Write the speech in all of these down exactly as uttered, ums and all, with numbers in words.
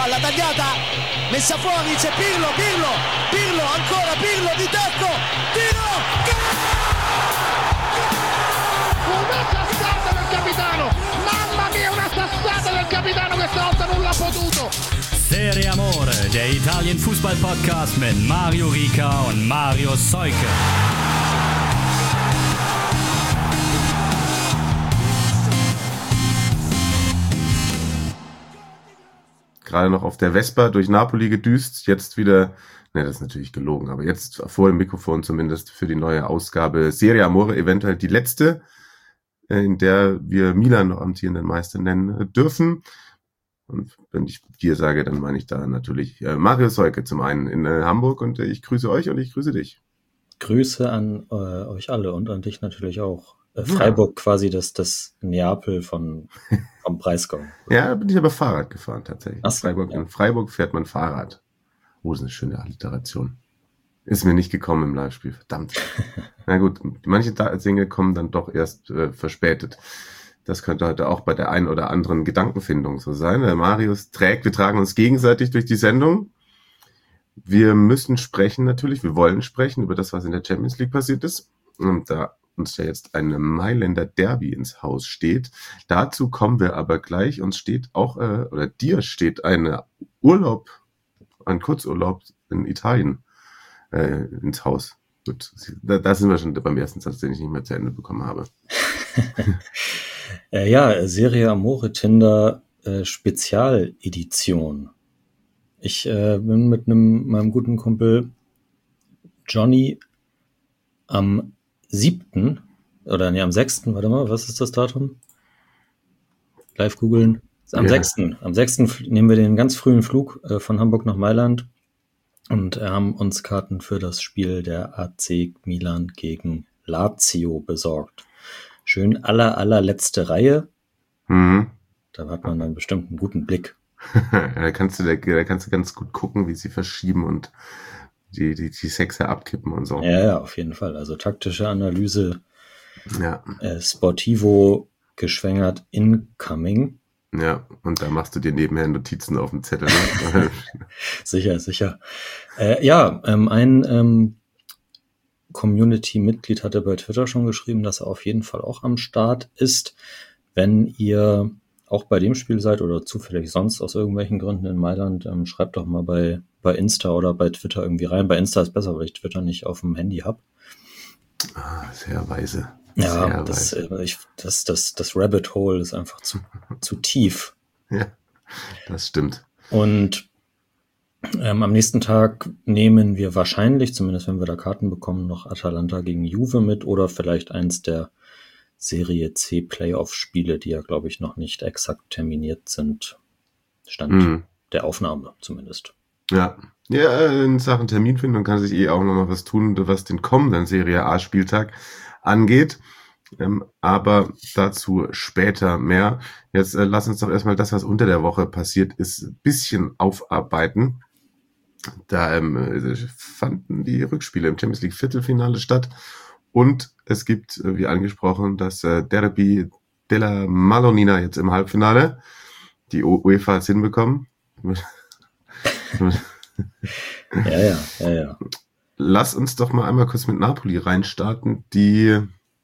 palla tagliata, messa fuori, c'è Pirlo, Pirlo, Pirlo, ancora Pirlo di tacco, tiro, una sassata del capitano, mamma mia, una sassata del capitano, questa volta non l'ha potuto. Serie Amore, der Italien-Fußball-Podcast mit Mario Rica und Mario Seuke. Gerade noch auf der Vespa durch Napoli gedüst, jetzt wieder, ne, das ist natürlich gelogen, aber jetzt vor dem Mikrofon zumindest für die neue Ausgabe Serie Amore, eventuell die letzte, in der wir Milan noch amtierenden Meister nennen dürfen. Und wenn ich dir sage, dann meine ich da natürlich äh, Mario Seuke zum einen in äh, Hamburg und äh, ich grüße euch und ich grüße dich. Grüße an äh, euch alle und an dich natürlich auch. Äh, Freiburg ja. Quasi das, das Neapel von, vom Breisgau. Ja, da bin ich aber Fahrrad gefahren tatsächlich. Ach so, Freiburg, ja. In Freiburg fährt man Fahrrad. Oh, das ist eine schöne Alliteration. Ist mir nicht gekommen im Live-Spiel, verdammt. Na gut, manche Dinge kommen dann doch erst äh, verspätet. Das könnte heute auch bei der einen oder anderen Gedankenfindung so sein. Der Marius trägt, wir tragen uns gegenseitig durch die Sendung. Wir müssen sprechen natürlich, wir wollen sprechen über das, was in der Champions League passiert ist. Und da uns ja jetzt ein Mailänder Derby ins Haus steht. Dazu kommen wir aber gleich. Uns steht auch, äh, oder dir steht ein Urlaub, ein Kurzurlaub in Italien äh, ins Haus. Gut, da, da sind wir schon beim ersten Satz, den ich nicht mehr zu Ende bekommen habe. äh, ja, Serie Amore Tinder äh, Spezialedition. Ich äh, bin mit einem meinem guten Kumpel Johnny am siebten oder nee, am sechsten, warte mal, was ist das Datum? Live googeln. Am ja. sechsten Am sechsten nehmen wir den ganz frühen Flug äh, von Hamburg nach Mailand und äh, haben uns Karten für das Spiel der A C Milan gegen Lazio besorgt. Schön aller, allerletzte Reihe. Mhm. Da hat man dann bestimmt einen guten Blick. da, kannst du, da, da kannst du ganz gut gucken, wie sie verschieben und die, die, die Sechser abkippen und so. Ja, ja, auf jeden Fall. Also taktische Analyse, ja. äh, Sportivo geschwängert, incoming. Ja, und da machst du dir nebenher Notizen auf dem Zettel. Ne? sicher, sicher. Äh, ja, ähm, ein ähm, Community-Mitglied hatte bei Twitter schon geschrieben, dass er auf jeden Fall auch am Start ist. Wenn ihr auch bei dem Spiel seid oder zufällig sonst aus irgendwelchen Gründen in Mailand, ähm, schreibt doch mal bei, bei Insta oder bei Twitter irgendwie rein. Bei Insta ist besser, weil ich Twitter nicht auf dem Handy habe. Ah, sehr weise. Ja, sehr das, weise. Ich, das, das, das Rabbit Hole ist einfach zu, zu tief. Ja, das stimmt. Und ähm, am nächsten Tag nehmen wir wahrscheinlich, zumindest wenn wir da Karten bekommen, noch Atalanta gegen Juve mit oder vielleicht eins der Serie C Playoff-Spiele, die ja, glaube ich, noch nicht exakt terminiert sind. Stand mhm. der Aufnahme zumindest. Ja. ja, in Sachen Terminfindung kann sich eh auch noch mal was tun, was den kommenden Serie A-Spieltag angeht. Ähm, aber dazu später mehr. Jetzt äh, lass uns doch erstmal das, was unter der Woche passiert ist, ein bisschen aufarbeiten. Da ähm, fanden die Rückspiele im Champions League Viertelfinale statt. Und es gibt, wie angesprochen, das äh, Derby della Madonnina jetzt im Halbfinale. Die UEFA hat es hinbekommen. ja, ja, ja, ja. Lass uns doch mal einmal kurz mit Napoli reinstarten, die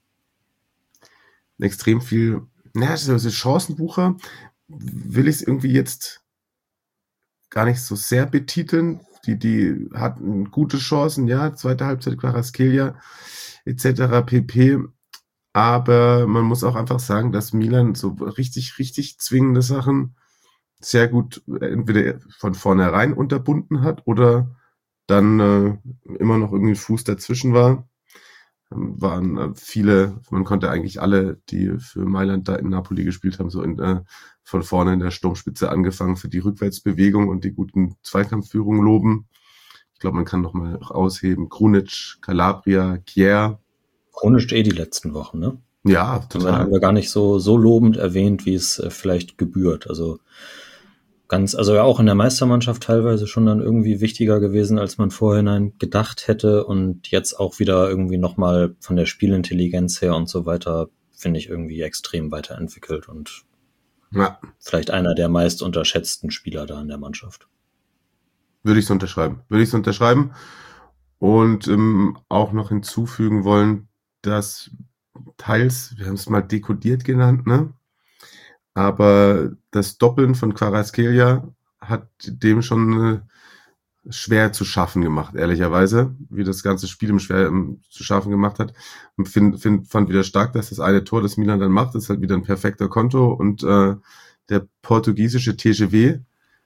extrem viel, naja, so Chancenbucher, will ich es irgendwie jetzt gar nicht so sehr betiteln. Die, die hatten gute Chancen, ja, zweite Halbzeit Kvaratskhelia et cetera pp. Aber man muss auch einfach sagen, dass Milan so richtig, richtig zwingende Sachen sehr gut entweder von vornherein unterbunden hat oder dann äh, immer noch irgendwie ein Fuß dazwischen war. Ähm, waren äh, viele, man konnte eigentlich alle, die für Mailand da in Napoli gespielt haben, so in, äh, von vorne in der Sturmspitze angefangen für die Rückwärtsbewegung und die guten Zweikampfführungen loben. Ich glaube, man kann noch mal ausheben. Krunic, Calabria, Kjaer. Krunic eh die letzten Wochen, ne? Ja, total. Das haben wir gar nicht so, so lobend erwähnt, wie es äh, vielleicht gebührt. Also ganz, also ja auch in der Meistermannschaft teilweise schon dann irgendwie wichtiger gewesen, als man vorhinein gedacht hätte. Und jetzt auch wieder irgendwie nochmal von der Spielintelligenz her und so weiter, finde ich irgendwie extrem weiterentwickelt und Ja. Vielleicht einer der meist unterschätzten Spieler da in der Mannschaft. Würde ich so unterschreiben. Würde ich so unterschreiben. Und ähm, auch noch hinzufügen wollen, dass teils, wir haben es mal dekodiert genannt, ne? Aber das Doppeln von Kvaratskhelia hat dem schon äh, schwer zu schaffen gemacht, ehrlicherweise, wie das ganze Spiel ihm schwer um, zu schaffen gemacht hat. Und find, find, fand wieder stark, dass das eine Tor, das Milan dann macht, ist halt wieder ein perfekter Konto und äh, der portugiesische T G W,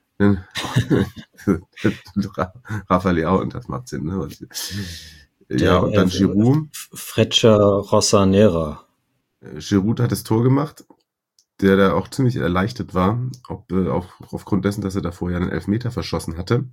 Rafael Leao, und das macht Sinn, ne? Ja, Der, und dann äh, Giroud. Freccia Rosanera. Giroud hat das Tor gemacht, der da auch ziemlich erleichtert war, ob, äh, auf, aufgrund dessen, dass er davor ja einen Elfmeter verschossen hatte.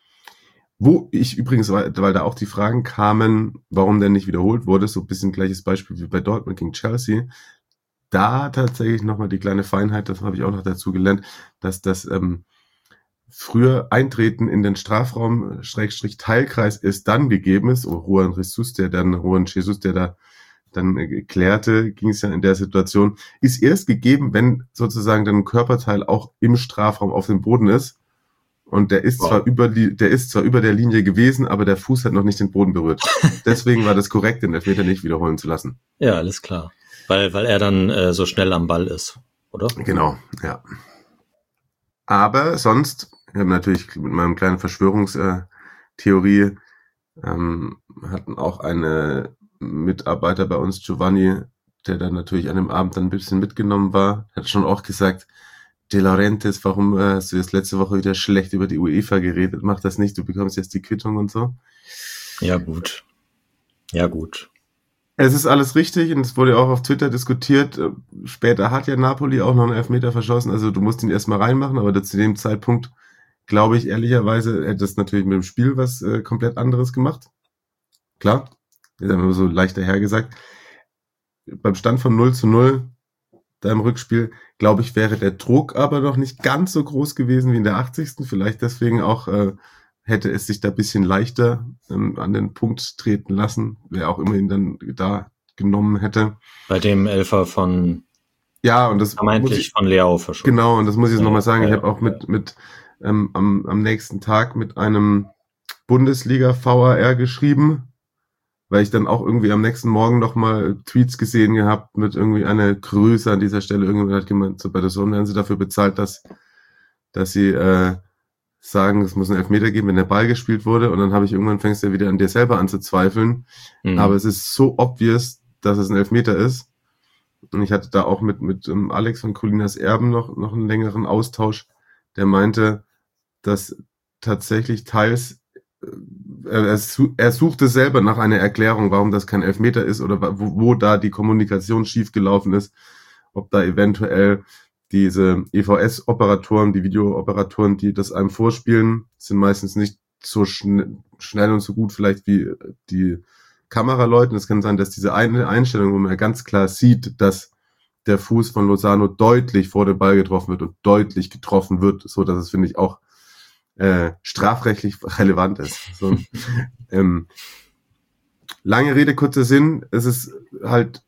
Wo ich übrigens, weil, weil da auch die Fragen kamen, warum der nicht wiederholt wurde, so ein bisschen gleiches Beispiel wie bei Dortmund gegen Chelsea, da tatsächlich nochmal die kleine Feinheit, das habe ich auch noch dazu gelernt, dass das ähm, früher Eintreten in den Strafraum Schrägstrich Teilkreis ist dann gegeben ist, oder Juan Jesus, der dann, Juan Jesus, der da dann äh, klärte, ging es ja in der Situation, ist erst gegeben, wenn sozusagen dann ein Körperteil auch im Strafraum auf dem Boden ist. Und der ist wow. zwar über die, der ist zwar über der Linie gewesen, aber der Fuß hat noch nicht den Boden berührt. Deswegen war das korrekt, den Elfmeter nicht wiederholen zu lassen. Ja, alles klar. Weil, weil er dann äh, so schnell am Ball ist, oder? Genau, ja. Aber sonst, ich habe natürlich mit meinem kleinen Verschwörungstheorie, ähm, hatten auch eine Mitarbeiter bei uns, Giovanni, der dann natürlich an dem Abend dann ein bisschen mitgenommen war, hat schon auch gesagt, De Laurentiis, warum äh, hast du jetzt letzte Woche wieder schlecht über die UEFA geredet? Mach das nicht, du bekommst jetzt die Quittung und so. Ja, gut. Ja, gut. Es ist alles richtig und es wurde auch auf Twitter diskutiert. Später hat ja Napoli auch noch einen Elfmeter verschossen, also du musst ihn erstmal reinmachen, aber zu dem Zeitpunkt, glaube ich, ehrlicherweise, hätte es natürlich mit dem Spiel was äh, komplett anderes gemacht. Klar, ist einfach so leicht dahergesagt. Beim Stand von null zu null, da im Rückspiel, glaube ich, wäre der Druck aber noch nicht ganz so groß gewesen wie in der achtzigsten Vielleicht deswegen auch äh, hätte es sich da ein bisschen leichter ähm, an den Punkt treten lassen, wer auch immer ihn dann da genommen hätte. Bei dem Elfer von ja und das vermeintlich ich, von Leao verschoben. Genau, und das muss ich jetzt ja, nochmal sagen. ja, ich habe auch mit mit ähm, am, am nächsten Tag mit einem Bundesliga-V A R geschrieben, weil ich dann auch irgendwie am nächsten Morgen nochmal Tweets gesehen gehabt mit irgendwie einer Grüße an dieser Stelle. Irgendjemand hat gemeint, so bei der Sonne werden sie dafür bezahlt, dass dass sie äh, sagen, es muss einen Elfmeter geben, wenn der Ball gespielt wurde. Und dann habe ich irgendwann fängst du ja wieder an dir selber an zu zweifeln. Mhm. Aber es ist so obvious, dass es ein Elfmeter ist. Und ich hatte da auch mit mit um, Alex von Colinas Erben noch noch einen längeren Austausch, der meinte, dass tatsächlich teils Er, er suchte selber nach einer Erklärung, warum das kein Elfmeter ist oder wo, wo da die Kommunikation schiefgelaufen ist, ob da eventuell diese E V S-Operatoren, die Videooperatoren, die das einem vorspielen, sind meistens nicht so schn- schnell und so gut vielleicht wie die Kameraleute. Es kann sein, dass diese eine Einstellung, wo man ganz klar sieht, dass der Fuß von Lozano deutlich vor dem Ball getroffen wird und deutlich getroffen wird, so dass es, finde ich, auch Äh, strafrechtlich relevant ist. So, ähm, lange Rede, kurzer Sinn. Es ist halt,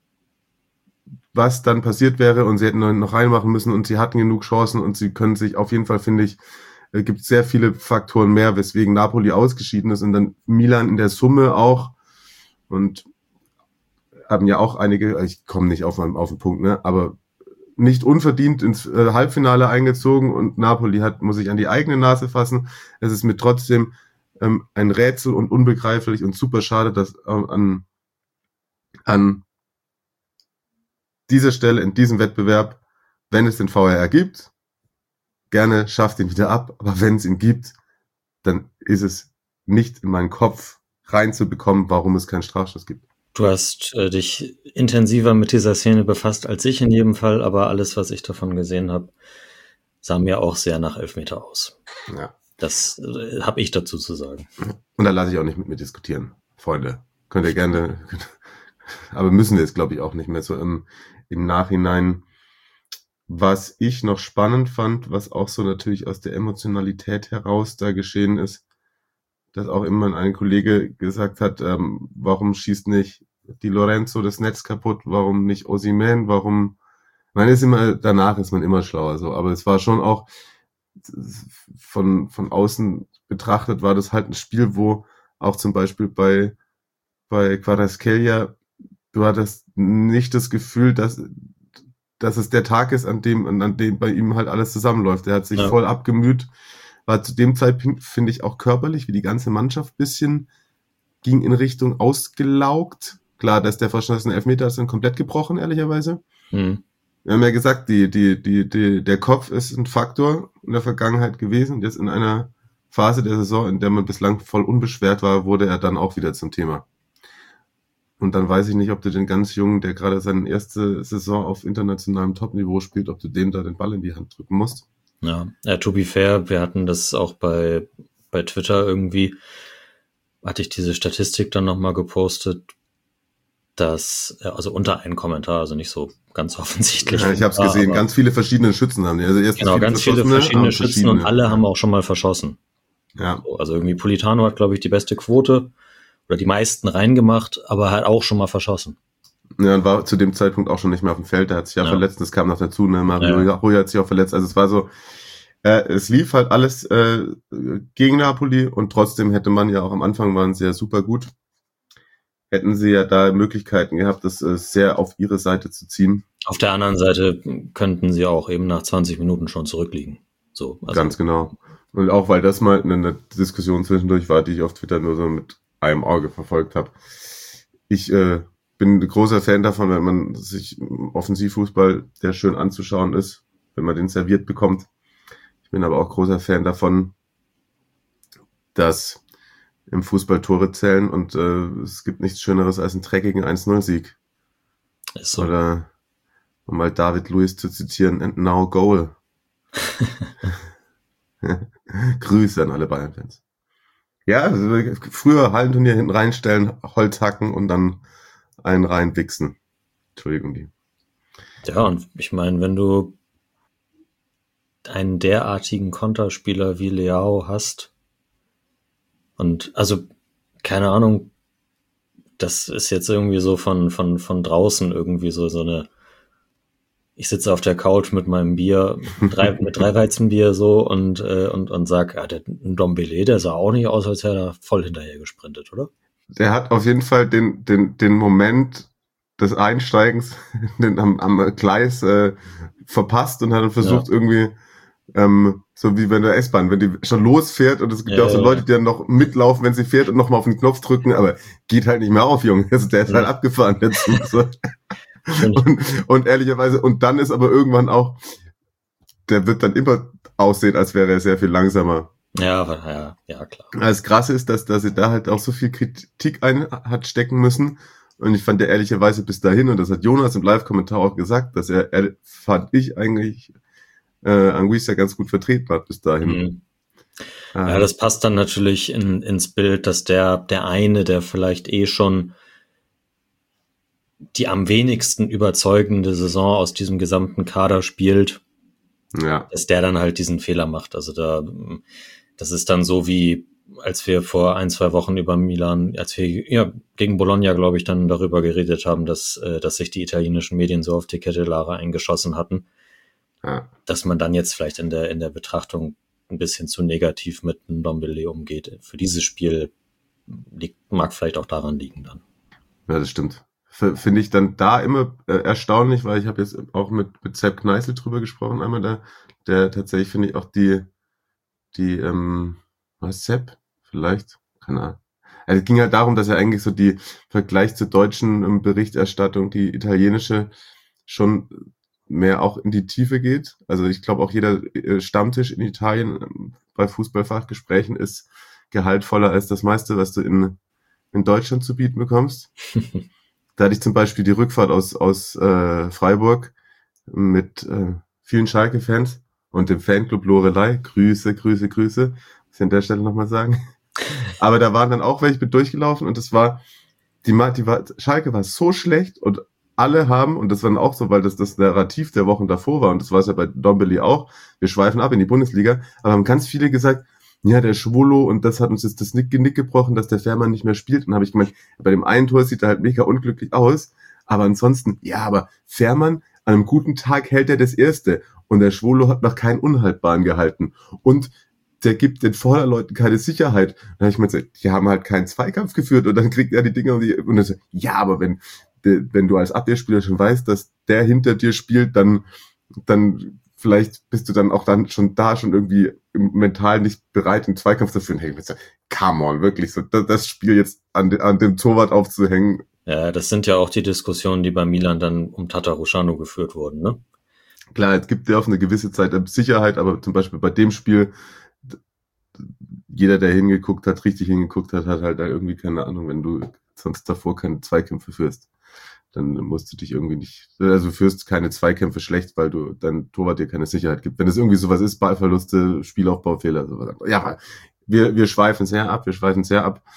was dann passiert wäre und sie hätten noch reinmachen müssen und sie hatten genug Chancen und sie können sich auf jeden Fall, finde ich, äh, gibt sehr viele Faktoren mehr, weswegen Napoli ausgeschieden ist und dann Milan in der Summe auch und haben ja auch einige, ich komme nicht auf, auf den Punkt, ne, aber nicht unverdient ins äh, Halbfinale eingezogen und Napoli hat, muss sich an die eigene Nase fassen. Es ist mir trotzdem ähm, ein Rätsel und unbegreiflich und super schade, dass äh, an, an dieser Stelle in diesem Wettbewerb, wenn es den V A R gibt, gerne schafft ihn wieder ab, aber wenn es ihn gibt, dann ist es nicht in meinen Kopf reinzubekommen, warum es keinen Strafstoß gibt. Du hast äh, dich intensiver mit dieser Szene befasst als ich in jedem Fall, aber alles, was ich davon gesehen habe, sah mir auch sehr nach Elfmeter aus. Ja. Das äh, habe ich dazu zu sagen. Und da lasse ich auch nicht mit mir diskutieren, Freunde. Könnt ihr gerne, aber müssen wir jetzt, glaube ich, auch nicht mehr so im, im Nachhinein. Was ich noch spannend fand, was auch so natürlich aus der Emotionalität heraus da geschehen ist, dass auch immer ein Kollege gesagt hat, ähm, warum schießt nicht Di Lorenzo das Netz kaputt, warum nicht Osimhen, warum Man ist immer, danach ist man immer schlauer, so. Aber es war schon auch, von, von außen betrachtet, war das halt ein Spiel, wo auch zum Beispiel bei, bei Kvaratskhelia, du hattest nicht das Gefühl, dass, dass es der Tag ist, an dem, an dem bei ihm halt alles zusammenläuft. Er hat sich ja. voll abgemüht, war zu dem Zeitpunkt, finde ich, auch körperlich, wie die ganze Mannschaft bisschen, ging in Richtung ausgelaugt. Klar, dass der verschossene Elfmeter ist dann komplett gebrochen, ehrlicherweise. Mhm. Wir haben ja gesagt, die, die, die, die, der Kopf ist ein Faktor in der Vergangenheit gewesen. Und jetzt in einer Phase der Saison, in der man bislang voll unbeschwert war, wurde er dann auch wieder zum Thema. Und dann weiß ich nicht, ob du den ganz Jungen, der gerade seine erste Saison auf internationalem Topniveau spielt, ob du dem da den Ball in die Hand drücken musst. Ja, ja, to be fair, wir hatten das auch bei, bei Twitter irgendwie, hatte ich diese Statistik dann nochmal gepostet, dass, also unter einen Kommentar, also nicht so ganz offensichtlich. Ja, ich habe es gesehen, ganz viele verschiedene Schützen haben die. Also erst genau, viele ganz viele verschiedene Schützen verschiedene. Und alle haben auch schon mal verschossen. Ja. So, also irgendwie Politano hat, glaube ich, die beste Quote oder die meisten reingemacht, aber hat auch schon mal verschossen. Ja, und war zu dem Zeitpunkt auch schon nicht mehr auf dem Feld. Der hat sich ja, ja. verletzt, das kam noch dazu. Ne? Mario ja. Rui hat sich auch verletzt. Also es war so, äh, es lief halt alles äh, gegen Napoli und trotzdem hätte man ja auch am Anfang waren sie ja super gut. Hätten sie ja da Möglichkeiten gehabt, das äh, sehr auf ihre Seite zu ziehen. Auf der anderen Seite könnten sie auch eben nach zwanzig Minuten schon zurückliegen. So, also. Ganz genau. Und auch, weil das mal eine Diskussion zwischendurch war, die ich auf Twitter nur so mit einem Auge verfolgt habe. Ich äh, bin ein großer Fan davon, wenn man sich Offensivfußball, der schön anzuschauen ist, wenn man den serviert bekommt. Ich bin aber auch großer Fan davon, dass im Fußball Tore zählen und äh, es gibt nichts Schöneres als einen dreckigen eins null Sieg. Ist so. Oder, um mal David Luiz zu zitieren, and now goal. Grüße an alle Bayern-Fans. Ja, also früher Hallenturnier hinten reinstellen, Holz hacken und dann einen reinwichsen. Entschuldigung, die. Ja, und ich meine, wenn du einen derartigen Konterspieler wie Leao hast, und also, keine Ahnung, das ist jetzt irgendwie so von, von, von draußen irgendwie so, so eine, ich sitze auf der Couch mit meinem Bier, drei, mit drei Weizenbier so und, äh, und, und sag, ja, der Ndombele, der sah auch nicht aus, als hätte er voll hinterher gesprintet, oder? Der hat auf jeden Fall den, den, den Moment des Einsteigens den, am, am Gleis äh, verpasst und hat dann versucht, ja. irgendwie Ähm, so wie wenn der S-Bahn, wenn die schon losfährt und es gibt ja, ja auch so Leute, die dann noch mitlaufen, wenn sie fährt und nochmal auf den Knopf drücken, aber geht halt nicht mehr auf, Junge. Also der ist ja. halt abgefahren, der Zug. So. und, und ehrlicherweise, und dann ist aber irgendwann auch, der wird dann immer aussehen, als wäre er sehr viel langsamer. Ja, ja, ja, klar. Das Krasse ist, dass, dass sie da halt auch so viel Kritik ein hat stecken müssen. Und ich fand der ehrlicherweise bis dahin, und das hat Jonas im Live-Kommentar auch gesagt, dass er, er fand ich eigentlich Äh, Anguissa ganz gut vertreten hat bis dahin. Mhm. Ah. Ja, das passt dann natürlich in, ins Bild, dass der, der eine, der vielleicht eh schon die am wenigsten überzeugende Saison aus diesem gesamten Kader spielt, ja. dass der dann halt diesen Fehler macht. Also da, das ist dann so wie, als wir vor ein, zwei Wochen über Milan, als wir ja, gegen Bologna, glaube ich, dann darüber geredet haben, dass, äh, dass sich die italienischen Medien so auf die Kettelare eingeschossen hatten. Ja. Dass man dann jetzt vielleicht in der in der Betrachtung ein bisschen zu negativ mit Ndombele umgeht. Für dieses Spiel liegt, mag vielleicht auch daran liegen dann. Ja, das stimmt. F- Finde ich dann da immer äh, erstaunlich, weil ich habe jetzt auch mit, mit Sepp Kneißl drüber gesprochen, einmal da, der tatsächlich, finde ich, auch die, die, ähm, was Sepp? Vielleicht? Keine Ahnung. Also es ging halt darum, dass er eigentlich so die Vergleich zur deutschen ähm, Berichterstattung, die italienische, schon mehr auch in die Tiefe geht. Also ich glaube auch jeder Stammtisch in Italien bei Fußballfachgesprächen ist gehaltvoller als das meiste, was du in, in Deutschland zu bieten bekommst. Da hatte ich zum Beispiel die Rückfahrt aus, aus äh, Freiburg mit äh, vielen Schalke-Fans und dem Fanclub Lorelei. Grüße, Grüße, Grüße. Muss ich an der Stelle nochmal sagen. Aber da waren dann auch welche mit durchgelaufen und das war, die, die war, Schalke war so schlecht und alle haben, und das war dann auch so, weil das das Narrativ der Wochen davor war, und das war es ja bei Ndombele auch, wir schweifen ab in die Bundesliga, aber haben ganz viele gesagt, ja, der Schwolo, und das hat uns jetzt das Genick gebrochen, dass der Fährmann nicht mehr spielt. Und habe ich gemeint, bei dem einen Tor sieht er halt mega unglücklich aus, aber ansonsten, ja, aber Fährmann, An einem guten Tag hält er das erste. Und der Schwolo hat noch keinen Unhaltbaren gehalten. Und der gibt den Vorderleuten keine Sicherheit. Dann habe ich mir gesagt, die haben halt keinen Zweikampf geführt und dann kriegt er die Dinger und, die, und dann so, ja, aber wenn, wenn du als Abwehrspieler schon weißt, dass der hinter dir spielt, dann, dann vielleicht bist du dann auch dann schon da schon irgendwie mental nicht bereit, einen Zweikampf zu führen. Hey, ich mir gesagt, come on, wirklich so, das, das Spiel jetzt an, de, an dem Torwart aufzuhängen. Ja, das sind ja auch die Diskussionen, die bei Milan dann um Tatarusanu geführt wurden, ne? Klar, es gibt ja auf eine gewisse Zeit Sicherheit, aber zum Beispiel bei dem Spiel, jeder, der hingeguckt hat, richtig hingeguckt hat, hat halt da irgendwie keine Ahnung, wenn du sonst davor keine Zweikämpfe führst, dann musst du dich irgendwie nicht, also führst keine Zweikämpfe schlecht, weil du dein Torwart dir keine Sicherheit gibt. Wenn es irgendwie sowas ist, Ballverluste, Spielaufbaufehler, sowas. Ja, wir, wir schweifen sehr ab, wir schweifen sehr ab.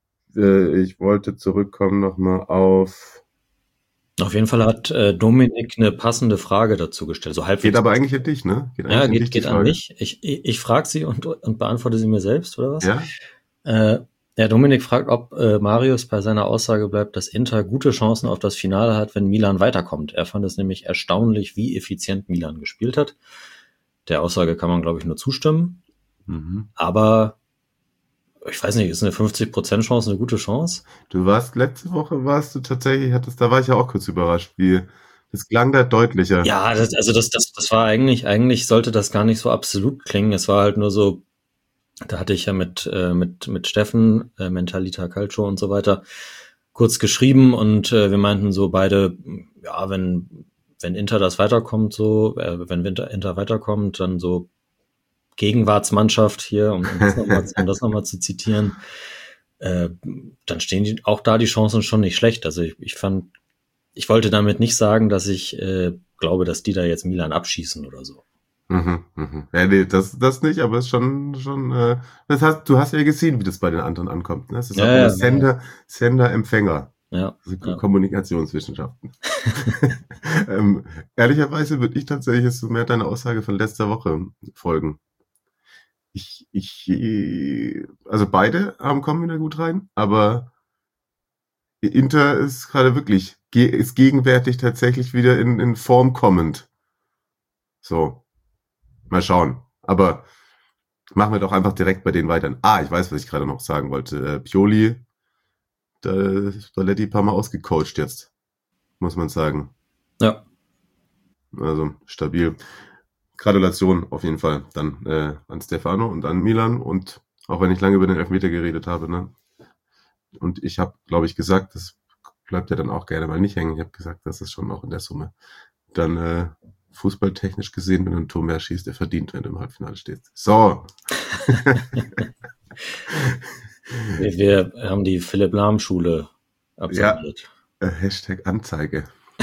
Ich wollte zurückkommen nochmal auf... Auf jeden Fall hat äh, Dominik eine passende Frage dazu gestellt. So halbwegs. Geht aber eigentlich an dich, ne? Geht ja, geht, geht an mich. Ich, ich, ich frage sie und, und beantworte sie mir selbst, oder was? Ja. Äh, ja, Dominik fragt, ob äh, Marius bei seiner Aussage bleibt, dass Inter gute Chancen auf das Finale hat, wenn Milan weiterkommt. Er fand es nämlich erstaunlich, wie effizient Milan gespielt hat. Der Aussage kann man, glaube ich, nur zustimmen. Mhm. Aber ich weiß nicht, ist eine fünfzig Prozent Chance eine gute Chance? Du warst, letzte Woche warst du tatsächlich, hattest, da war ich ja auch kurz überrascht, wie, das klang da deutlicher. Ja, das, also das, das, das war eigentlich, eigentlich sollte das gar nicht so absolut klingen. Es war halt nur so, da hatte ich ja mit, äh, mit, mit Steffen, äh, Mentalita Calcio und so weiter, kurz geschrieben und äh, wir meinten so beide, ja, wenn, wenn Inter das weiterkommt, so, äh, wenn Inter, Inter weiterkommt, dann so Gegenwartsmannschaft hier, um, um das nochmal um das noch mal zu zitieren, äh, dann stehen die, auch da die Chancen schon nicht schlecht. Also ich, ich fand, ich wollte damit nicht sagen, dass ich äh, glaube, dass die da jetzt Milan abschießen oder so. Mhm, mhm. Ja, nee, das, das nicht, aber es ist schon, schon, äh, das hast, du hast ja gesehen, wie das bei den anderen ankommt. Ne? Das ist Ja, auch ja, immer Sender, ja. Sender, Empfänger. Ja, Also ja. Kommunikationswissenschaften. ähm, ehrlicherweise würde ich tatsächlich jetzt so mehr deine Aussage von letzter Woche folgen. Ich, ich, also beide haben, kommen wieder gut rein, aber Inter ist gerade wirklich, ist gegenwärtig tatsächlich wieder in, in Form kommend. So. Mal schauen. Aber machen wir doch einfach direkt bei denen weiter. Ah, ich weiß, was ich gerade noch sagen wollte. Äh, Pioli, da Spalletti ein paar Mal ausgecoacht jetzt, muss man sagen. Ja. Also stabil. Gratulation auf jeden Fall dann äh, an Stefano und an Milan. Und auch wenn ich lange über den Elfmeter geredet habe, ne? Und ich habe, glaube ich, gesagt, das bleibt ja dann auch gerne mal nicht hängen. Ich habe gesagt, das ist schon auch in der Summe dann äh, fußballtechnisch gesehen, wenn du ein Tor mehr schießt, der verdient, wenn du im Halbfinale stehst. So. wir, wir haben die Philipp Lahm Schule absolviert. Ja, äh, Hashtag Anzeige.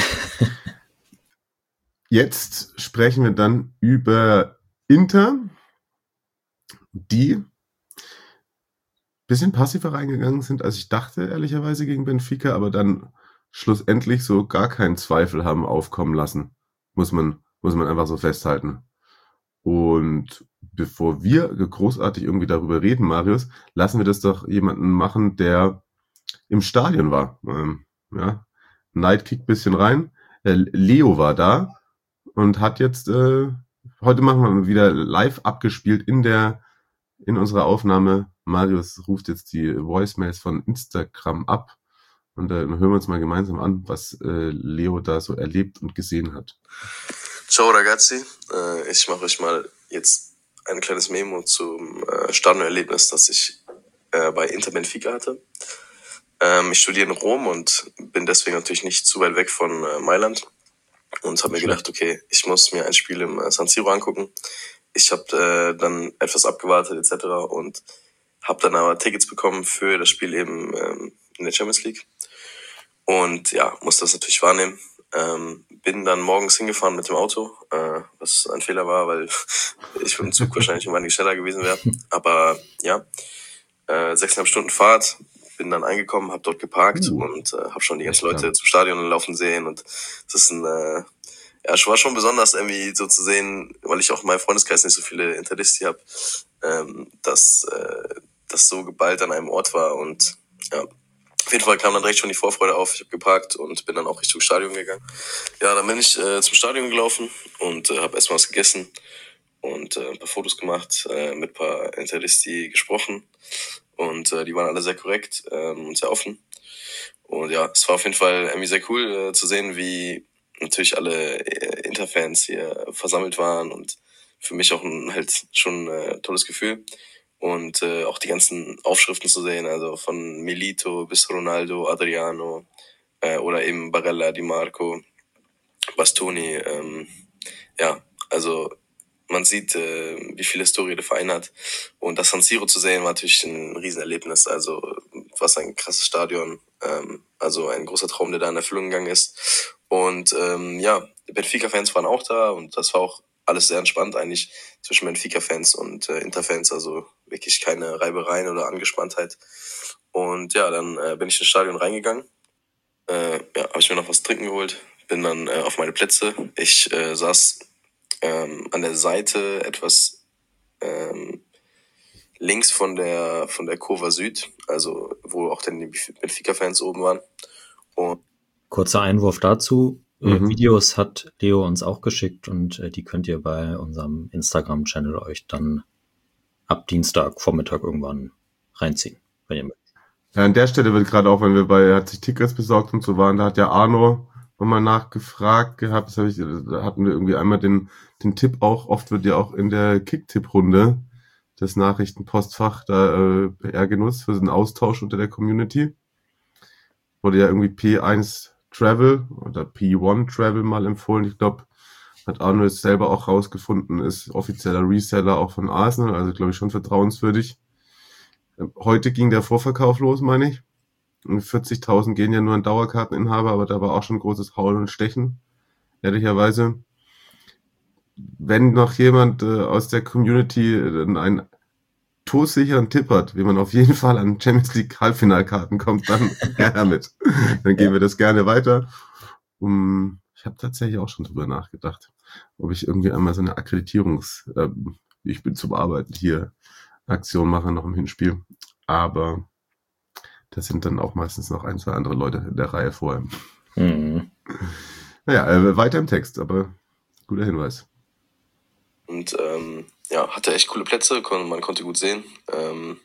Jetzt sprechen wir dann über Inter, die ein bisschen passiver reingegangen sind, als ich dachte, ehrlicherweise gegen Benfica, aber dann schlussendlich so gar keinen Zweifel haben aufkommen lassen. Muss man, muss man einfach so festhalten. Und bevor wir großartig irgendwie darüber reden, Marius, lassen wir das doch jemanden machen, der im Stadion war. Ähm, ja, Nightkick bisschen rein. Äh, Leo war da und hat jetzt, äh, heute machen wir wieder live abgespielt in der, in unserer Aufnahme. Marius ruft jetzt die Voicemails von Instagram ab. Und dann hören wir uns mal gemeinsam an, was äh, Leo da so erlebt und gesehen hat. Ciao ragazzi, äh, ich mache euch mal jetzt ein kleines Memo zum äh, Stadionerlebnis, das ich äh, bei Inter Benfica hatte. Ähm, ich studiere in Rom und bin deswegen natürlich nicht zu weit weg von äh, Mailand und habe mir gedacht, okay, ich muss mir ein Spiel im äh, San Siro angucken. Ich habe äh, dann etwas abgewartet et cetera und habe dann aber Tickets bekommen für das Spiel eben ähm, in der Champions League. Und ja, musste das natürlich wahrnehmen. Ähm, bin dann morgens hingefahren mit dem Auto, äh, was ein Fehler war, weil ich mit dem Zug wahrscheinlich um einiges schneller gewesen wäre. Aber ja, äh, sechseinhalb Stunden Fahrt, bin dann eingekommen, habe dort geparkt uh, und äh, habe schon die ganzen Leute zum Stadion laufen sehen. Und es ist ein, äh, ja, war schon besonders irgendwie so zu sehen, weil ich auch in meinem Freundeskreis nicht so viele Interdisti habe, ähm, dass äh, das so geballt an einem Ort war und ja, Auf jeden Fall kam dann direkt schon die Vorfreude auf. Ich habe geparkt und bin dann auch Richtung Stadion gegangen. Ja, dann bin ich äh, zum Stadion gelaufen und äh, habe erstmal was gegessen und äh, ein paar Fotos gemacht, äh, mit ein paar Interisti gesprochen. Und äh, die waren alle sehr korrekt ähm, und sehr offen. Und ja, es war auf jeden Fall irgendwie sehr cool äh, zu sehen, wie natürlich alle äh, Interfans hier versammelt waren. Und für mich auch ein halt schon äh, tolles Gefühl. Und äh, auch die ganzen Aufschriften zu sehen, also von Milito bis Ronaldo, Adriano äh, oder eben Barella, Di Marco, Bastoni. Ähm, ja, also man sieht, äh, wie viel Historie der Verein hat. Und das San Siro zu sehen, war natürlich ein Riesenerlebnis. Also was ein krasses Stadion. Ähm, also ein großer Traum, der da in Erfüllung gegangen ist. Und ähm, ja, Benfica-Fans waren auch da und das war auch alles sehr entspannt eigentlich zwischen Benfica-Fans und äh, Inter-Fans. Also wirklich keine Reibereien oder Angespanntheit. Und ja, dann äh, bin ich ins Stadion reingegangen. Äh, ja, habe ich mir noch was trinken geholt. Bin dann äh, auf meine Plätze. Ich äh, saß ähm, an der Seite etwas ähm, links von der von der Kurva Süd, also wo auch dann die Benfica-Fans oben waren. Und Kurzer Einwurf dazu. Äh, Mhm. Videos hat Leo uns auch geschickt und äh, die könnt ihr bei unserem Instagram-Channel euch dann ab Dienstag Vormittag irgendwann reinziehen, wenn ihr mögt. Ja, an der Stelle wird gerade auch, wenn wir bei, er hat sich Tickets besorgt und so waren, da hat ja Arno nochmal nachgefragt gehabt, das habe ich, da hatten wir irgendwie einmal den, den Tipp auch, oft wird ja auch in der Kick-Tipp-Runde das Nachrichtenpostfach da äh, P R genutzt für so einen Austausch unter der Community. Wurde ja irgendwie P eins Travel oder P eins Travel mal empfohlen. Ich glaube, hat Arno jetzt selber auch rausgefunden, ist offizieller Reseller auch von Arsenal, also glaube ich schon vertrauenswürdig. Heute ging der Vorverkauf los, meine ich. Und vierzigtausend gehen ja nur an Dauerkarteninhaber, aber da war auch schon großes Hauen und Stechen, ehrlicherweise. Wenn noch jemand äh, aus der Community äh, einen todsicheren Tipp hat, wie man auf jeden Fall an Champions League Halbfinalkarten kommt, dann gerne damit. Dann gehen wir das gerne weiter. Um, ich habe tatsächlich auch schon drüber nachgedacht, ob ich irgendwie einmal so eine Akkreditierungs, äh, ich bin zum Arbeiten hier, Aktion mache noch im Hinspiel. Aber das sind dann auch meistens noch ein, zwei andere Leute in der Reihe vorher. Mhm. Naja, äh, weiter im Text, aber guter Hinweis. Und ähm, ja, hatte echt coole Plätze, kon- man konnte gut sehen. Ähm,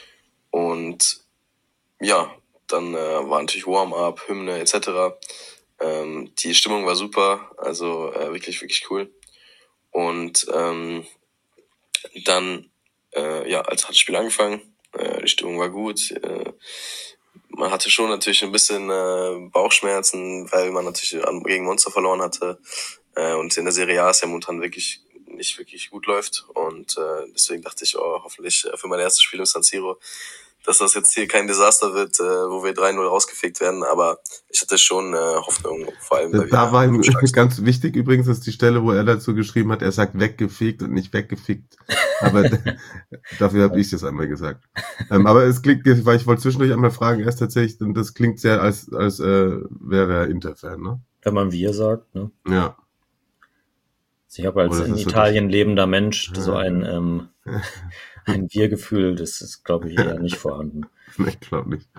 und ja, dann äh, war natürlich Warm-up, Hymne et cetera. Ähm, die Stimmung war super, also äh, wirklich, wirklich cool. Und ähm, dann, äh, ja, als hat das Spiel angefangen, äh, die Stimmung war gut. Äh, man hatte schon natürlich ein bisschen äh, Bauchschmerzen, weil man natürlich an, gegen Monster verloren hatte. Äh, und in der Serie A ist ja momentan wirklich nicht wirklich gut läuft. Und äh, deswegen dachte ich, oh, hoffentlich äh, für mein erstes Spiel im San Siro, dass das jetzt hier kein Desaster wird, äh, wo wir drei null rausgefegt werden. Aber ich hatte schon äh, Hoffnung, vor allem. Da, weil da wir war ihm am stärksten- ganz wichtig übrigens, ist die Stelle, wo er dazu geschrieben hat, er sagt weggefegt und nicht weggefickt. Aber d- dafür habe ich das einmal gesagt. Ähm, aber es klingt, weil ich wollte zwischendurch einmal fragen, er ist tatsächlich, und das klingt sehr, als, als äh, wäre er Inter-Fan, ne? Wenn man wir sagt, ne? Ja. Ich habe als Oh, das in ist Italien lebender Mensch Ja. so ein, ähm, ein Wir-Gefühl, das ist, glaube ich, eher nicht vorhanden. Ich glaube nicht.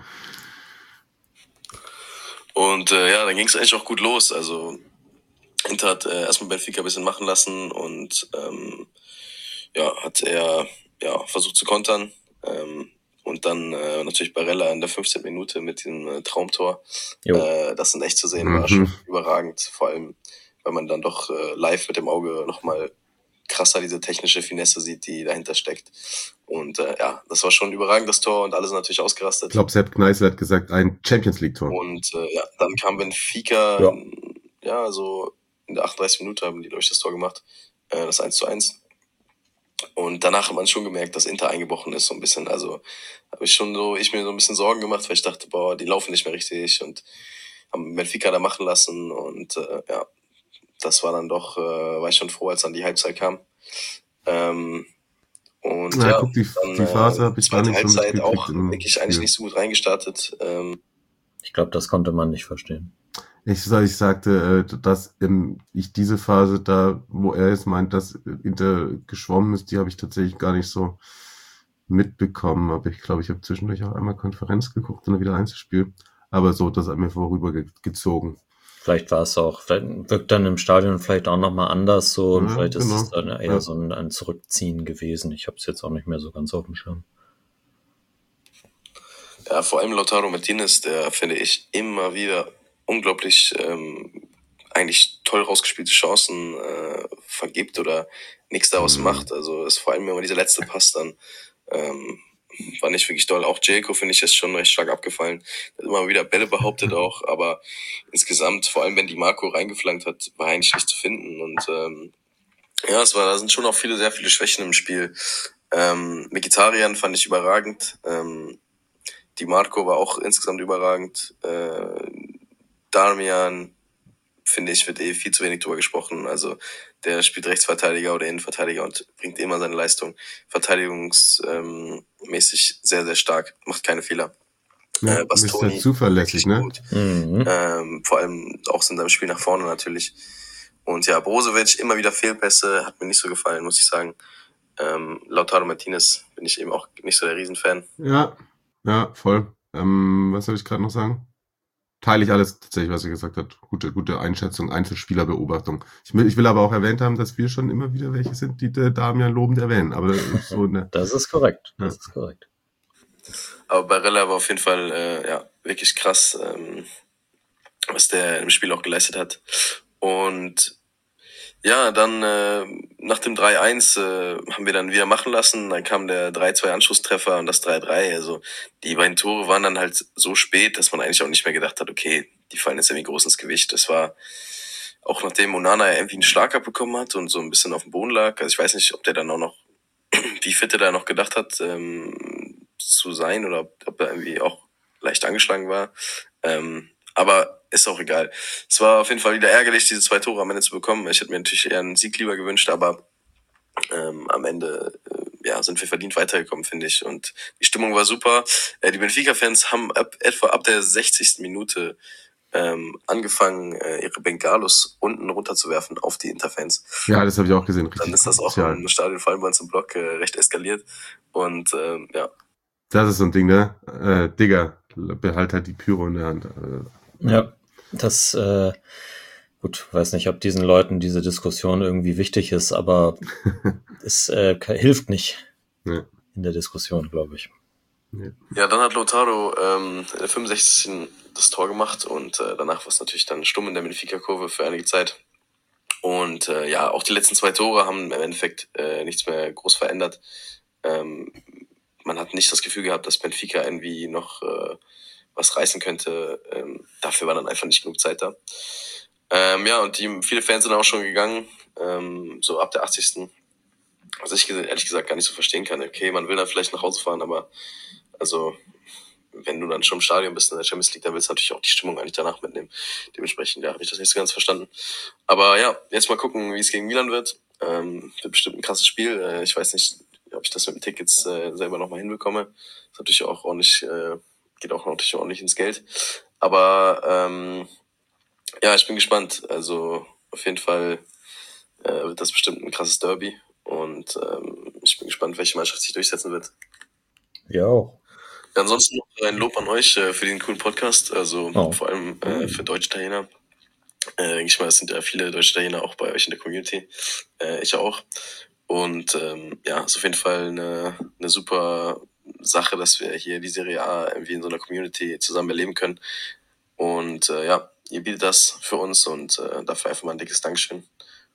Und äh, ja, dann ging es eigentlich auch gut los. Also Inter hat äh, erstmal Benfica ein bisschen machen lassen und ähm, ja, hat er ja, versucht zu kontern. Ähm, und dann äh, natürlich Barella in der fünfzehnten Minute mit dem äh, Traumtor. Jo. Äh, das in echt zu sehen, Mhm. war schon überragend. Vor allem, weil man dann doch äh, live mit dem Auge nochmal krasser diese technische Finesse sieht, die dahinter steckt. Und äh, ja, das war schon überragend, das Tor, und alle sind natürlich ausgerastet. Ich glaube, Sepp Kneißl hat gesagt, ein Champions League-Tor. Und äh, ja, dann kam Benfica, Ja. ja, so in der achtunddreißigsten Minute haben die, glaube ich, das Tor gemacht, äh, das eins zu eins. Und danach hat man schon gemerkt, dass Inter eingebrochen ist, so ein bisschen. Also habe ich schon so, ich mir so ein bisschen Sorgen gemacht, weil ich dachte, boah, die laufen nicht mehr richtig und haben Benfica da machen lassen. Und äh, ja, das war dann doch, äh, war ich schon froh, als dann die Halbzeit kam. Ähm, und Na, ja, guck, die, dann, die Phase äh, habe ich gar zweite nicht so Halbzeit mitgekriegt auch im wirklich eigentlich Spiel. nicht so gut reingestartet. Ähm, Ich glaube, das konnte man nicht verstehen. Ich, ich sagte, äh, dass ähm, ich diese Phase da, wo er jetzt meint, dass Inter geschwommen ist, die habe ich tatsächlich gar nicht so mitbekommen, aber ich glaube, ich habe zwischendurch auch einmal Konferenz geguckt und dann wieder Einzelspiel. Aber so, das hat mir vorübergezogen. Vielleicht war es auch, vielleicht wirkt dann im Stadion vielleicht auch nochmal anders so und Ja, vielleicht ist genau. es dann eher Ja. so ein, ein Zurückziehen gewesen. Ich habe es jetzt auch nicht mehr so ganz auf dem Schirm. Ja, vor allem Lautaro Martinez, der, finde ich, immer wieder unglaublich ähm, eigentlich toll rausgespielte Chancen äh, vergibt oder nichts daraus Mhm. macht. Also ist vor allem immer dieser letzte Pass dann ähm, war nicht wirklich doll. Auch Dzeko, finde ich, ist schon recht stark abgefallen. Der hat immer wieder Bälle behauptet auch, aber insgesamt, vor allem wenn die Marco reingeflankt hat, war eigentlich nicht zu finden. Und ähm, ja, es war, da sind schon auch viele, sehr viele Schwächen im Spiel. Ähm, Mkhitaryan fand ich überragend. Ähm, die Marco war auch insgesamt überragend. Äh, Darmian, finde ich, wird eh viel zu wenig drüber gesprochen. Also der spielt Rechtsverteidiger oder Innenverteidiger und bringt immer seine Leistung. Verteidigungsmäßig ähm, sehr, sehr stark, macht keine Fehler. Ja, Äh, Bastoni, ist zuverlässig, ne? gut. Mhm. Ähm, vor allem auch in seinem Spiel nach vorne natürlich. Und ja, Brozovic, immer wieder Fehlpässe, hat mir nicht so gefallen, muss ich sagen. Ähm, Lautaro Martinez bin ich eben auch nicht so der Riesenfan. Ja, ja, voll. Ähm, was soll ich gerade noch sagen? Teile ich alles tatsächlich, was er gesagt hat. Gute, gute Einschätzung, Einzelspielerbeobachtung. Ich will, ich will aber auch erwähnt haben, dass wir schon immer wieder welche sind, die der Damian lobend erwähnen. Aber das ist so eine, Das ist korrekt. Das Ja. ist korrekt. Aber Barella war auf jeden Fall äh, ja wirklich krass, ähm, was der im Spiel auch geleistet hat. Und ja, dann äh, nach dem drei eins äh, haben wir dann wieder machen lassen. Dann kam der drei zwei Anschlusstreffer und das drei drei. Also die beiden Tore waren dann halt so spät, dass man eigentlich auch nicht mehr gedacht hat, okay, die fallen jetzt irgendwie groß ins Gewicht. Das war auch nachdem Onana ja irgendwie einen Schlag abbekommen hat und so ein bisschen auf dem Boden lag. Also ich weiß nicht, ob der dann auch noch, wie fit er da noch gedacht hat, ähm, zu sein oder ob er irgendwie auch leicht angeschlagen war. Ähm, aber ist auch egal. Es war auf jeden Fall wieder ärgerlich, diese zwei Tore am Ende zu bekommen. Ich hätte mir natürlich eher einen Sieg lieber gewünscht, aber ähm, am Ende äh, ja, sind wir verdient weitergekommen, finde ich. Und die Stimmung war super. Äh, die Benfica-Fans haben ab, etwa ab der sechzigsten Minute ähm, angefangen, äh, ihre Bengalos unten runterzuwerfen auf die Interfans. ja, das habe ich auch gesehen. Richtig Dann ist das auch sozial. im Stadion, vor allem bei uns im Block, äh, recht eskaliert. Und ähm, ja, Das ist so ein Ding, ne? Äh, Digga, behalt halt die Pyro in der Hand. Äh, Ja, das, äh, gut, weiß nicht, ob diesen Leuten diese Diskussion irgendwie wichtig ist, aber es äh, k- hilft nicht ne. in der Diskussion, glaube ich. Ja, dann hat Lautaro ähm, in der fünfundsechzigsten das Tor gemacht und äh, danach war es natürlich dann stumm in der Benfica-Kurve für einige Zeit. Und äh, ja, auch die letzten zwei Tore haben im Endeffekt äh, nichts mehr groß verändert. Ähm, man hat nicht das Gefühl gehabt, dass Benfica irgendwie noch äh, was reißen könnte. Ähm, dafür war dann einfach nicht genug Zeit da. Ähm, ja, und die, viele Fans sind auch schon gegangen, ähm, so ab der achtzigsten Was ich ehrlich gesagt gar nicht so verstehen kann. Okay, man will dann vielleicht nach Hause fahren, aber also wenn du dann schon im Stadion bist in der Champions League, dann willst du natürlich auch die Stimmung eigentlich danach mitnehmen. Dementsprechend, ja, habe ich das nicht so ganz verstanden. Aber ja, jetzt mal gucken, wie es gegen Milan wird. Ähm, wird bestimmt ein krasses Spiel. Äh, ich weiß nicht, ob ich das mit den Tickets äh, selber nochmal hinbekomme. Ist natürlich auch ordentlich, äh, geht auch natürlich ordentlich ins Geld. Aber ähm, ja, ich bin gespannt. Also auf jeden Fall äh, wird das bestimmt ein krasses Derby. Und ähm, ich bin gespannt, welche Mannschaft sich durchsetzen wird. Ja, auch. Ja, ansonsten noch ein Lob an euch äh, für den coolen Podcast, also Oh. vor allem äh, für deutsche Italiener. Äh, denke ich mal, es sind ja viele deutsche Italiener auch bei euch in der Community. Äh, ich auch. Und ähm, ja, ist auf jeden Fall eine, eine super Sache, dass wir hier die Serie A irgendwie in so einer Community zusammen erleben können. Und äh, ja, ihr bietet das für uns und äh, dafür einfach mal ein dickes Dankeschön.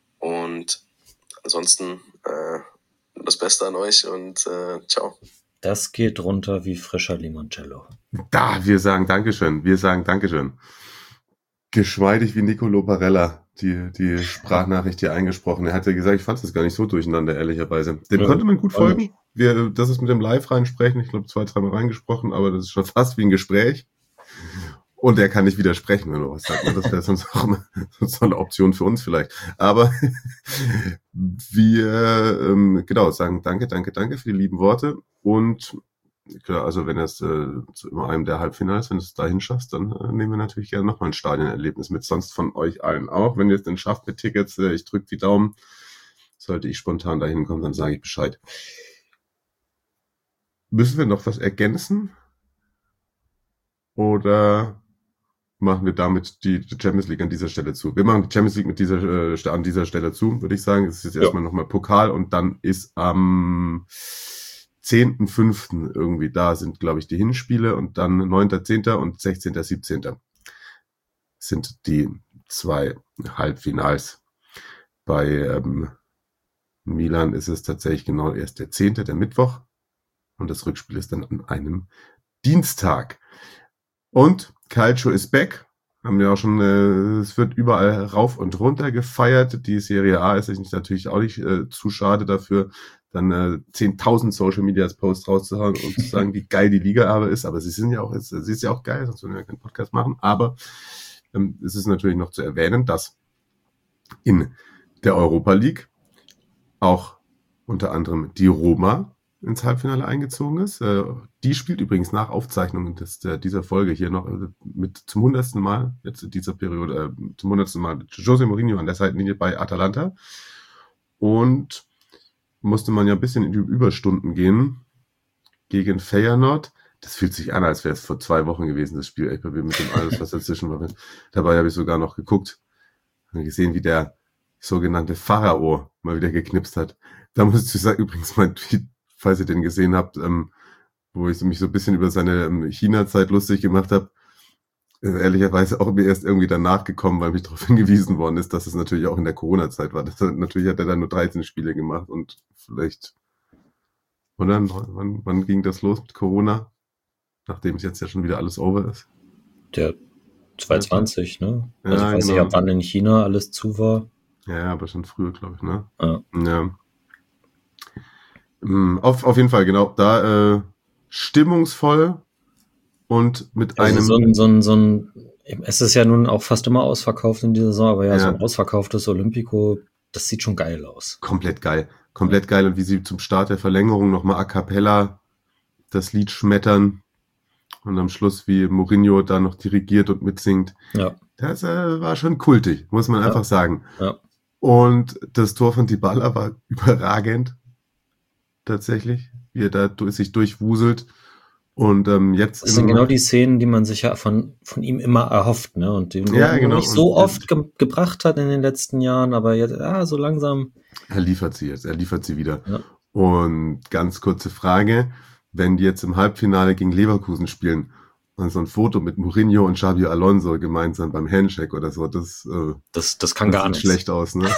Und ansonsten äh, das Beste an euch und äh, ciao. Das geht runter wie frischer Limoncello. Da, wir sagen Dankeschön. Wir sagen Dankeschön. Geschmeidig wie Nicolo Barella, die, die Sprachnachricht hier eingesprochen. Er hatte gesagt, ich fand es gar nicht so durcheinander, ehrlicherweise. Dem Ja, konnte man gut voll folgen. Wir, das ist mit dem Live reinsprechen. Ich glaube, zwei, dreimal reingesprochen, aber das ist schon fast wie ein Gespräch. Und er kann nicht widersprechen, wenn er was sagt. Das wäre sonst auch eine, sonst eine Option für uns vielleicht. Aber wir, ähm, genau, sagen danke, danke, danke für die lieben Worte. Und klar, also wenn es äh, zu einem der Halbfinals, wenn du es dahin schaffst, dann äh, nehmen wir natürlich gerne nochmal ein Stadionerlebnis mit. Sonst von euch allen auch. Wenn ihr es denn schafft mit Tickets, äh, ich drücke die Daumen. Sollte ich spontan dahin kommen, dann sage ich Bescheid. Müssen wir noch was ergänzen? Oder machen wir damit die Champions League an dieser Stelle zu? Wir machen die Champions League mit dieser, äh, an dieser Stelle zu, würde ich sagen. Es ist jetzt ja. erstmal nochmal Pokal und dann ist am zehnten fünften irgendwie da sind, glaube ich, die Hinspiele und dann neunten zehnten und sechzehnten siebzehnten sind die zwei Halbfinals. Bei ähm, Milan ist es tatsächlich genau erst der zehnte, der Mittwoch. Und das Rückspiel ist dann an einem Dienstag. Und Calcio ist back. Haben wir auch schon, äh, es wird überall rauf und runter gefeiert. Die Serie A ist natürlich auch nicht äh, zu schade dafür, dann äh, zehntausend Social Media Posts rauszuhauen und zu sagen, wie geil die Liga aber ist. Aber sie sind ja auch, es, sie ist ja auch geil, sonst würden wir ja keinen Podcast machen. Aber ähm, es ist natürlich noch zu erwähnen, dass in der Europa League auch unter anderem die Roma ins Halbfinale eingezogen ist. Äh, die spielt übrigens nach Aufzeichnung des, der, dieser Folge hier noch äh, mit zum hundertsten Mal, jetzt in dieser Periode, äh, zum hundertsten Mal mit José Mourinho an der Seitenlinie bei Atalanta. Und musste man ja ein bisschen in die Überstunden gehen gegen Feyenoord. Das fühlt sich an, als wäre es vor zwei Wochen gewesen, das Spiel mit dem alles, was dazwischen war. Dabei habe ich sogar noch geguckt und gesehen, wie der sogenannte Pharao mal wieder geknipst hat. Da muss ich sagen, übrigens mein Tweet, falls ihr den gesehen habt, ähm, wo ich mich so ein bisschen über seine ähm, China-Zeit lustig gemacht habe, ist ehrlicherweise auch mir erst irgendwie danach gekommen, weil mich darauf hingewiesen worden ist, dass es natürlich auch in der Corona-Zeit war. Das, natürlich hat er dann nur dreizehn Spiele gemacht und vielleicht, oder? Wann, wann ging das los mit Corona? Nachdem es jetzt ja schon wieder alles over ist. Der zwanzig zwanzig, ne? Ja, also ich weiß genau. nicht, ab wann in China alles zu war. Ja, aber schon früher, glaube ich, ne? Ja. Ja. Auf, auf jeden Fall, genau. Da äh, stimmungsvoll und mit Also einem... so ein, so ein, so ein, es ist ja nun auch fast immer ausverkauft in dieser Saison, aber ja, Ja. so ein ausverkauftes Olympico, das sieht schon geil aus. Komplett geil. Komplett geil. Und wie sie zum Start der Verlängerung nochmal a cappella das Lied schmettern und am Schluss wie Mourinho da noch dirigiert und mitsingt. Ja. Das äh, war schon kultig, muss man Ja. einfach sagen. Ja. Und das Tor von Dybala war überragend. Tatsächlich. Wie er da du- sich durchwuselt. Und ähm, jetzt... Das sind im- genau die Szenen, die man sich ja von, von ihm immer erhofft, ne? Und die Ja, man genau. nicht so Und- oft ge- gebracht hat in den letzten Jahren, aber jetzt, ja, so langsam. Er liefert sie jetzt, er liefert sie wieder. Ja. Und ganz kurze Frage, wenn die jetzt im Halbfinale gegen Leverkusen spielen und so ein Foto mit Mourinho und Xabi Alonso gemeinsam beim Handshake oder so, das, äh, Das, das kann das gar sieht nicht. schlecht aus, ne?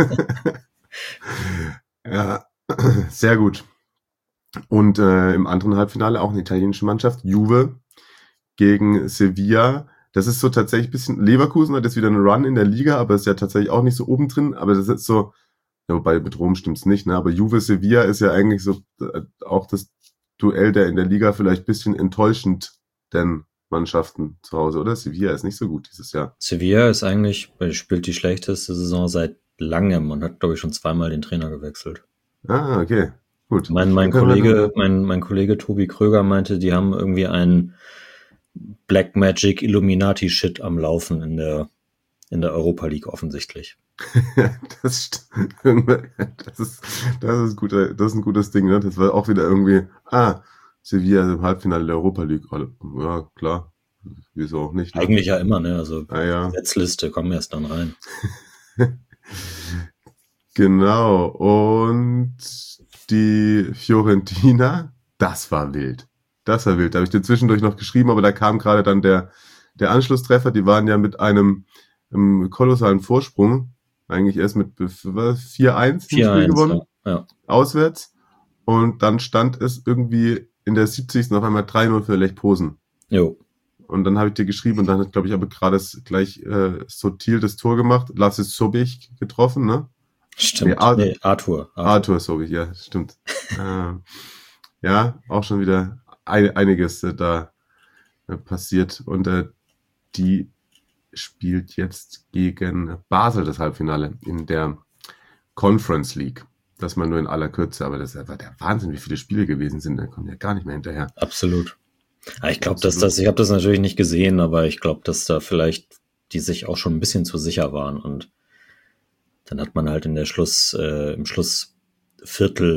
Ja, sehr gut. Und äh, im anderen Halbfinale auch eine italienische Mannschaft, Juve gegen Sevilla. Das ist so tatsächlich ein bisschen, Leverkusen hat jetzt wieder einen Run in der Liga, aber ist ja tatsächlich auch nicht so oben drin, aber das ist so, ja, wobei mit Rom stimmt's nicht, ne? Aber Juve Sevilla ist ja eigentlich so äh, auch das Duell der in der Liga vielleicht ein bisschen enttäuschend den Mannschaften zu Hause, oder? Sevilla ist nicht so gut dieses Jahr. Sevilla ist eigentlich, spielt die schlechteste Saison seit langem und hat, glaube ich, schon zweimal den Trainer gewechselt. Ah, okay. Gut. Mein, mein Kollege, mein, mein Kollege Tobi Kröger meinte, die haben irgendwie einen Black Magic Illuminati Shit am Laufen in der, in der Europa League offensichtlich. das, das ist, das ist guter, das ist ein gutes Ding, ne? Das war auch wieder irgendwie, ah, Sevilla im Halbfinale der Europa League. Ja, klar. Wieso auch nicht, ne? Eigentlich ja immer, ne? Also, Ah, ja. Setzliste, kommen erst dann rein. Genau. Und die Fiorentina, das war wild. Das war wild. Da habe ich dir zwischendurch noch geschrieben, aber da kam gerade dann der, der Anschlusstreffer. Die waren ja mit einem, einem kolossalen Vorsprung, eigentlich erst mit vier eins vier eins gewonnen, ja. Ja. auswärts. Und dann stand es irgendwie in der siebzigsten auf einmal drei null für Lech Posen. Jo. Und dann habe ich dir geschrieben und dann hat, glaube ich, aber gerade gleich äh, Sotil das Tor gemacht. Lasse Sobiech getroffen, ne? Stimmt. Nee, Ar- nee, Arthur. Arthur Sobiech, ja, stimmt. ähm, ja, auch schon wieder ein, einiges äh, da äh, passiert. Und äh, die spielt jetzt gegen Basel das Halbfinale in der Conference League. Das mal nur in aller Kürze, aber das ist einfach der Wahnsinn, wie viele Spiele gewesen sind. Da kommen ja gar nicht mehr hinterher. Absolut. Ja, ich glaube, dass das, ich habe das natürlich nicht gesehen, aber ich glaube, dass da vielleicht die sich auch schon ein bisschen zu sicher waren und dann hat man halt in der Schluss, äh, im Schlussviertel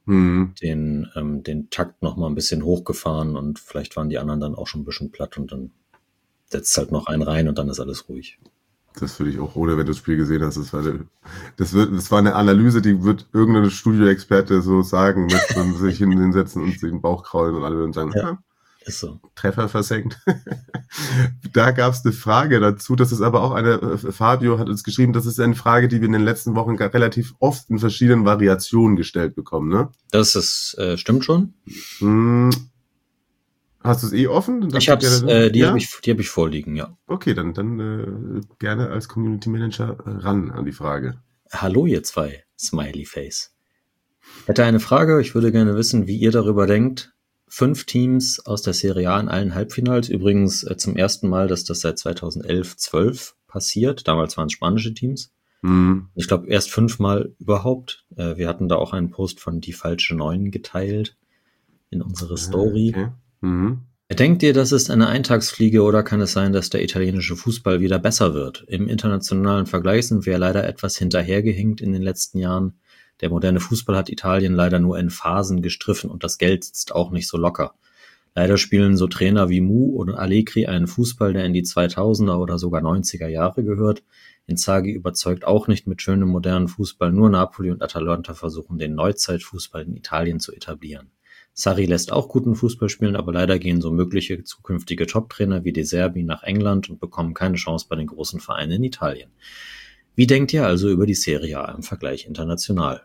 Mhm. den, ähm, den Takt noch mal ein bisschen hochgefahren und vielleicht waren die anderen dann auch schon ein bisschen platt und dann setzt halt noch einen rein und dann ist alles ruhig. Das würde ich auch, oder wenn du das Spiel gesehen hast, das war, eine, das wird, das war eine Analyse, die wird irgendein Studioexperte so sagen, mit und sich hinsetzen und sich den Bauch kraulen und alle würden sagen, Ja, ah, ist so. Treffer versenkt. Da gab es eine Frage dazu, das ist aber auch eine, Fabio hat uns geschrieben, das ist eine Frage, die wir in den letzten Wochen relativ oft in verschiedenen Variationen gestellt bekommen, ne? Das ist, äh, stimmt schon. Hm. Hast du es eh offen? Dann Ich hab's, gerne- äh, die ja? habe ich, die hab ich vorliegen, ja. Okay, dann, dann äh, gerne als Community Manager äh, ran an die Frage. Hallo ihr zwei, Smiley Face. Hätte eine Frage, ich würde gerne wissen, wie ihr darüber denkt. Fünf Teams aus der Serie A in allen Halbfinals. Übrigens äh, zum ersten Mal, dass das seit zweitausendelf zwölf passiert. Damals waren es spanische Teams. Hm. Ich glaube, erst fünfmal überhaupt. Äh, wir hatten da auch einen Post von Die Falsche Neun geteilt in unsere Story. Okay. Mhm. Denkt ihr, das ist eine Eintagsfliege oder kann es sein, dass der italienische Fußball wieder besser wird? Im internationalen Vergleich sind wir leider etwas hinterhergehinkt in den letzten Jahren. Der moderne Fußball hat Italien leider nur in Phasen gestriffen und das Geld sitzt auch nicht so locker. Leider spielen so Trainer wie Mu oder Allegri einen Fußball, der in die zweitausender oder sogar neunziger Jahre gehört. Inzaghi überzeugt auch nicht mit schönem modernen Fußball, nur Napoli und Atalanta versuchen den Neuzeitfußball in Italien zu etablieren. Sarri lässt auch guten Fußball spielen, aber leider gehen so mögliche zukünftige Top-Trainer wie De Zerbi nach England und bekommen keine Chance bei den großen Vereinen in Italien. Wie denkt ihr also über die Serie A im Vergleich international?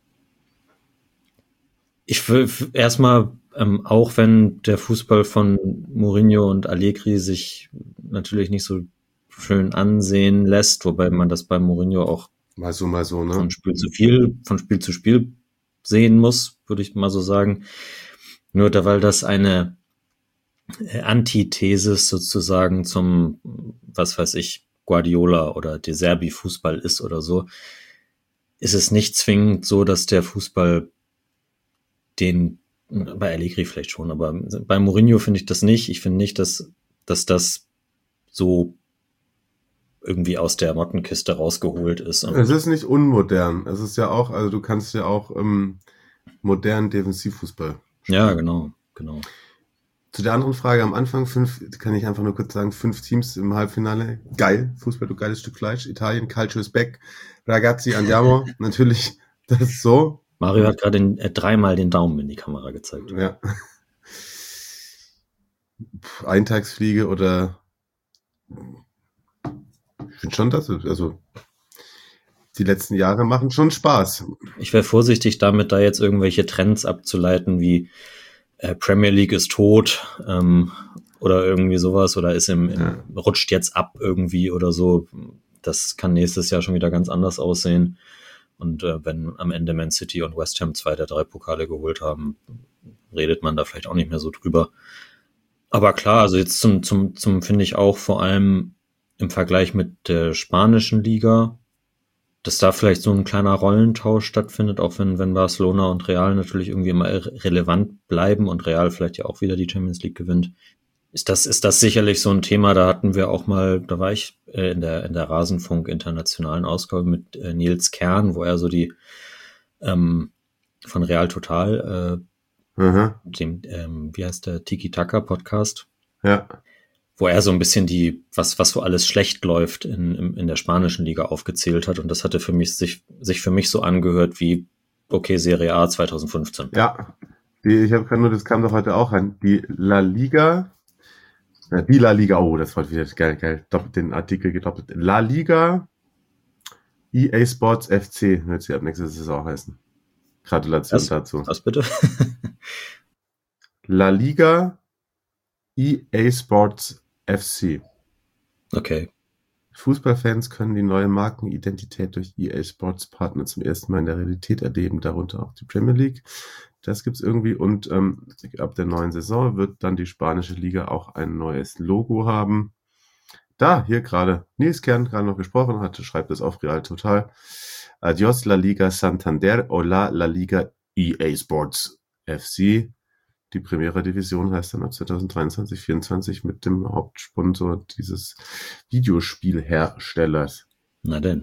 Ich will erstmal, ähm, auch wenn der Fußball von Mourinho und Allegri sich natürlich nicht so schön ansehen lässt, wobei man das bei Mourinho auch Mal so, mal so, ne? von Spiel zu viel, von Spiel zu Spiel sehen muss, würde ich mal so sagen. Nur da, weil das eine Antithesis sozusagen zum, was weiß ich, Guardiola oder De Zerbi Fußball ist oder so, ist es nicht zwingend so, dass der Fußball den, bei Allegri vielleicht schon, aber bei Mourinho finde ich das nicht. Ich finde nicht, dass, dass das so irgendwie aus der Mottenkiste rausgeholt ist. Und Es ist nicht unmodern. Es ist ja auch, also du kannst ja auch ähm, modernen Defensivfußball spielen. ja, genau, genau. Zu der anderen Frage am Anfang, fünf, kann ich einfach nur kurz sagen, fünf Teams im Halbfinale. Geil, Fußball, du geiles Stück Fleisch. Italien, Calcio ist back. Ragazzi, andiamo. Natürlich, das ist so. Mario hat gerade den, äh, dreimal den Daumen in die Kamera gezeigt. Ja. Puh, Eintagsfliege oder ich finde schon, dass also die letzten Jahre machen schon Spaß. Ich wäre vorsichtig damit, da jetzt irgendwelche Trends abzuleiten, wie äh, Premier League ist tot ähm, oder irgendwie sowas oder ist im, im Ja. rutscht jetzt ab irgendwie oder so. Das kann nächstes Jahr schon wieder ganz anders aussehen. Und äh, wenn am Ende Man City und West Ham zwei der drei Pokale geholt haben, redet man da vielleicht auch nicht mehr so drüber. Aber klar, also jetzt zum, zum, zum finde ich auch vor allem im Vergleich mit der spanischen Liga, dass da vielleicht so ein kleiner Rollentausch stattfindet, auch wenn, wenn Barcelona und Real natürlich irgendwie immer re- relevant bleiben und Real vielleicht ja auch wieder die Champions League gewinnt. Ist das, ist das sicherlich so ein Thema, da hatten wir auch mal, da war ich äh, in der, in der Rasenfunk internationalen Ausgabe mit äh, Nils Kern, wo er so die, ähm, von Real Total, Aha. äh, dem, ähm, wie heißt der, Tiki-Taka-Podcast, Ja. wo er so ein bisschen die, was, was so alles schlecht läuft in, in, in der spanischen Liga aufgezählt hat. Und das hatte für mich, sich, sich für mich so angehört wie, okay, Serie A zwanzig fünfzehn. Ja. Die, ich habe gerade nur, das kam doch heute auch an. Die La Liga. Ja, die La Liga, oh, das war wieder geil, geil. Doppelt den Artikel gedoppelt. La Liga E A Sports F C wird sie ab nächstes Saison heißen. Gratulation Was? dazu. Was bitte? La Liga E A Sports F C. Okay. Fußballfans können die neue Markenidentität durch E A Sports Partner zum ersten Mal in der Realität erleben, darunter auch die Premier League. Das gibt's irgendwie und ähm, ab der neuen Saison wird dann die spanische Liga auch ein neues Logo haben. Da, hier gerade, Nils Kern gerade noch gesprochen hatte, schreibt es auf Real Total. Adios La Liga Santander, hola La Liga E A Sports F C. Die Primera Division heißt dann ab zwanzig dreiundzwanzig vierundzwanzig mit dem Hauptsponsor dieses Videospielherstellers. Na denn.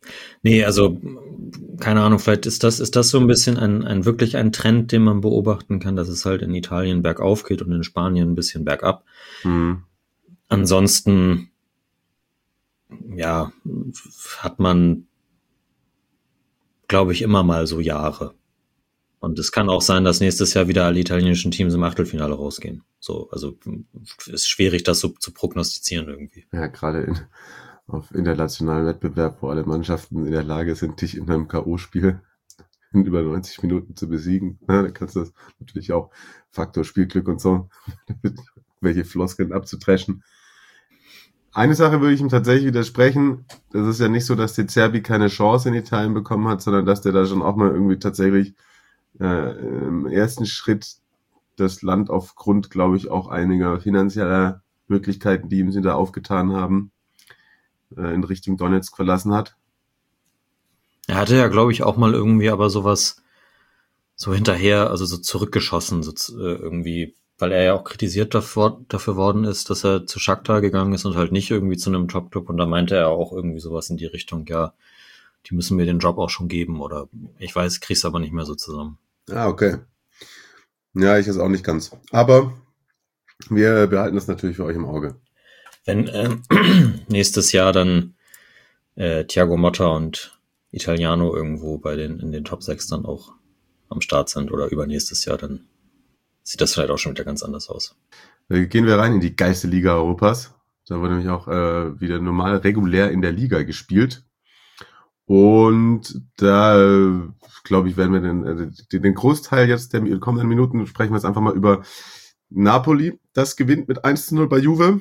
Nee, also keine Ahnung, vielleicht ist das, ist das so ein bisschen ein, ein wirklich ein Trend, den man beobachten kann, dass es halt in Italien bergauf geht und in Spanien ein bisschen bergab. Mhm. Ansonsten, ja, hat man, glaube ich, immer mal so Jahre. Und es kann auch sein, dass nächstes Jahr wieder alle italienischen Teams im Achtelfinale rausgehen. So, also ist schwierig, das so zu prognostizieren irgendwie. Ja, gerade in, auf internationalen Wettbewerb, wo alle Mannschaften in der Lage sind, dich in einem K O-Spiel in über neunzig Minuten zu besiegen. Ja, da kannst du das natürlich auch Faktor Spielglück und so, welche Floskeln abzutreschen. Eine Sache würde ich ihm tatsächlich widersprechen. Das ist ja nicht so, dass der Zerbi keine Chance in Italien bekommen hat, sondern dass der da schon auch mal irgendwie tatsächlich äh, im ersten Schritt das Land aufgrund, glaube ich, auch einiger finanzieller Möglichkeiten, die ihm sie da aufgetan haben, äh, in Richtung Donetsk verlassen hat. Er hatte ja, glaube ich, auch mal irgendwie aber sowas so hinterher, also so zurückgeschossen, so äh, irgendwie, weil er ja auch kritisiert dafür, dafür worden ist, dass er zu Shakhtar gegangen ist und halt nicht irgendwie zu einem Top-Club. Und da meinte er auch irgendwie sowas in die Richtung, ja, die müssen mir den Job auch schon geben oder ich weiß, krieg's aber nicht mehr so zusammen. Ah, okay. Ja, ich ist auch nicht ganz. Aber wir behalten das natürlich für euch im Auge. Wenn äh, nächstes Jahr dann äh, Thiago Motta und Italiano irgendwo bei den in den Top sechs dann auch am Start sind oder übernächstes Jahr, dann sieht das vielleicht auch schon wieder ganz anders aus. Gehen wir rein in die geilste Liga Europas. Da wurde nämlich auch äh, wieder normal regulär in der Liga gespielt. Und da, glaube ich, werden wir den, äh, den Großteil jetzt der kommenden Minuten sprechen wir jetzt einfach mal über Napoli. Das gewinnt mit eins zu null bei Juve.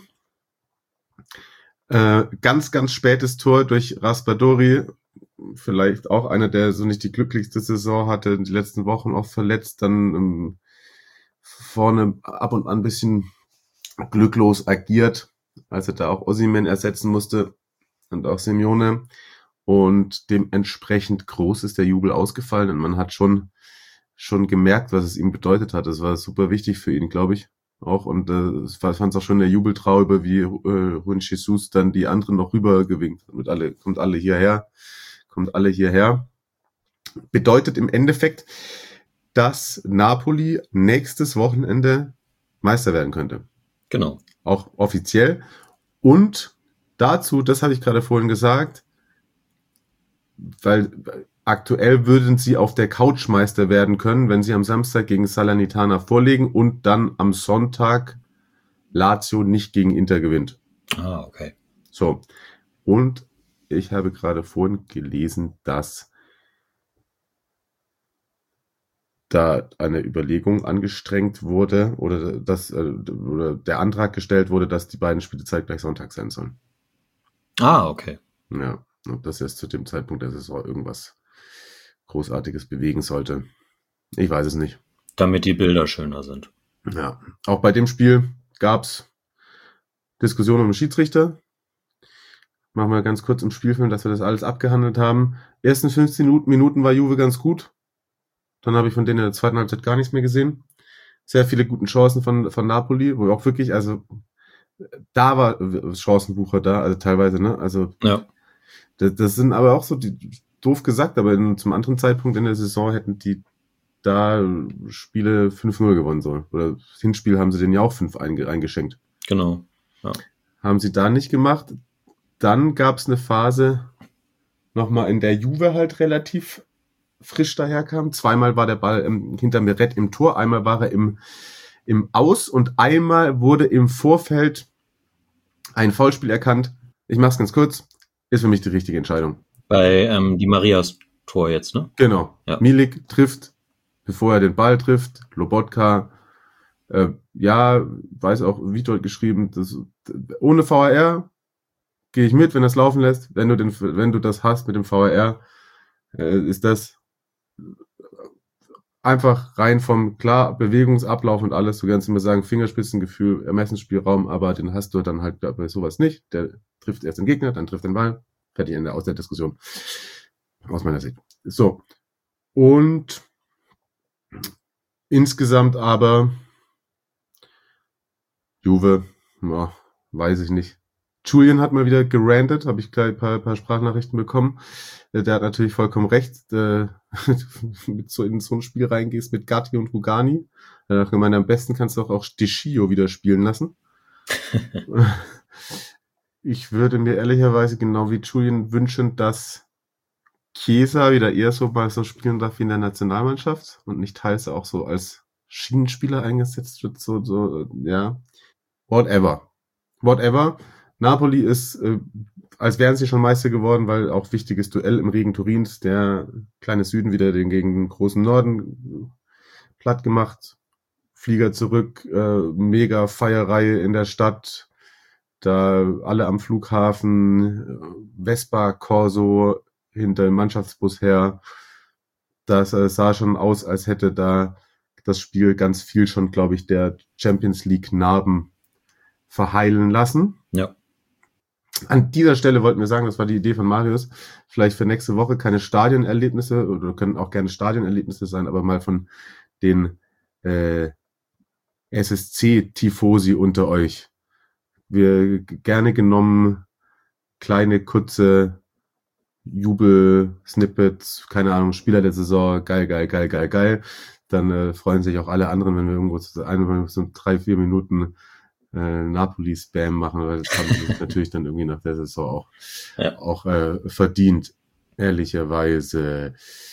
Äh, ganz, ganz spätes Tor durch Raspadori. Vielleicht auch einer, der so nicht die glücklichste Saison hatte, in den letzten Wochen auch verletzt, dann ähm, vorne ab und an ein bisschen glücklos agiert, als er da auch Osimhen ersetzen musste und auch Simeone. Und dementsprechend groß ist der Jubel ausgefallen und man hat schon schon gemerkt, was es ihm bedeutet hat. Das war super wichtig für ihn, glaube ich, auch. Und äh, ich fand es auch schon der Jubeltraube, wie äh, Juan Jesus dann die anderen noch rübergewinkt hat. Mit alle, kommt alle hierher, kommt alle hierher. Bedeutet im Endeffekt, dass Napoli nächstes Wochenende Meister werden könnte. Genau. Auch offiziell. Und dazu, das hatte ich gerade vorhin gesagt, weil aktuell würden sie auf der Couch Meister werden können, wenn sie am Samstag gegen Salernitana vorlegen und dann am Sonntag Lazio nicht gegen Inter gewinnt. Ah, okay. So. Und ich habe gerade vorhin gelesen, dass da eine Überlegung angestrengt wurde oder dass äh, oder der Antrag gestellt wurde, dass die beiden Spiele zeitgleich Sonntag sein sollen. Ah, okay. Ja, ob das jetzt zu dem Zeitpunkt der Saison irgendwas Großartiges bewegen sollte. Ich weiß es nicht. Damit die Bilder schöner sind. Ja, auch bei dem Spiel gab's Diskussionen um den Schiedsrichter. Machen wir ganz kurz im Spielfilm, dass wir das alles abgehandelt haben. Ersten fünfzehn Minuten war Juve ganz gut. Dann habe ich von denen in der zweiten Halbzeit gar nichts mehr gesehen. Sehr viele gute Chancen von, von Napoli, wo auch wirklich, also da war Chancenbucher da, also teilweise, ne? Also ja. das, das sind aber auch so die, doof gesagt, aber in, zum anderen Zeitpunkt in der Saison hätten die da Spiele fünf null gewonnen sollen. Oder das Hinspiel haben sie denen ja auch fünf einge, eingeschenkt. Genau. Ja. Haben sie da nicht gemacht. Dann gab es eine Phase nochmal, in der Juve halt relativ frisch daherkam. Zweimal war der Ball ähm, hinter Meret im Tor, einmal war er im, im Aus und einmal wurde im Vorfeld ein Foulspiel erkannt. Ich mach's ganz kurz. Ist für mich die richtige Entscheidung. Bei ähm, die Marias Tor jetzt, ne? Genau. Ja. Milik trifft, bevor er den Ball trifft. Lobotka, äh, ja, weiß auch Vitor geschrieben, das, ohne V A R gehe ich mit, wenn das laufen lässt. Wenn du den, wenn du das hast mit dem V A R, äh, ist das einfach rein vom, klar, Bewegungsablauf und alles. Du kannst immer sagen, Fingerspitzengefühl, Ermessensspielraum, aber den hast du dann halt bei sowas nicht. Der trifft erst den Gegner, dann trifft den Ball. Fertig Ende aus der Diskussion. Aus meiner Sicht. So. Und insgesamt aber Juve, ja, weiß ich nicht. Julian hat mal wieder gerantet, habe ich gleich ein paar, paar Sprachnachrichten bekommen. Der hat natürlich vollkommen recht, äh, mit so in so ein Spiel reingehst mit Gatti und Rugani. Er hat gemeint, am besten kannst du auch, auch Deschio wieder spielen lassen. Ich würde mir ehrlicherweise genau wie Julian wünschen, dass Chiesa wieder eher so mal so spielen darf wie in der Nationalmannschaft und nicht teils auch so als Schienenspieler eingesetzt wird, so, so, ja. Whatever. Whatever. Napoli ist, äh, als wären sie schon Meister geworden, weil auch wichtiges Duell im Regen Turins, der kleine Süden wieder den gegen den großen Norden platt gemacht. Flieger zurück, äh, mega Feierreihe in der Stadt, da alle am Flughafen, Vespa, Corso hinter dem Mannschaftsbus her. Das äh, sah schon aus, als hätte da das Spiel ganz viel schon, glaube ich, der Champions League Narben verheilen lassen. Ja. An dieser Stelle wollten wir sagen, das war die Idee von Marius, vielleicht für nächste Woche keine Stadionerlebnisse, oder können auch gerne Stadionerlebnisse sein, aber mal von den äh, S S C-Tifosi unter euch. Wir gerne genommen kleine, kurze Jubel-Snippets, keine Ahnung, Spieler der Saison, geil, geil, geil, geil, geil. Dann äh, freuen sich auch alle anderen, wenn wir irgendwo so, ein, so drei, vier Minuten äh, Napoli-Spam machen, weil das haben wir natürlich dann irgendwie nach der Saison auch, Ja. auch äh, verdient, ehrlicherweise.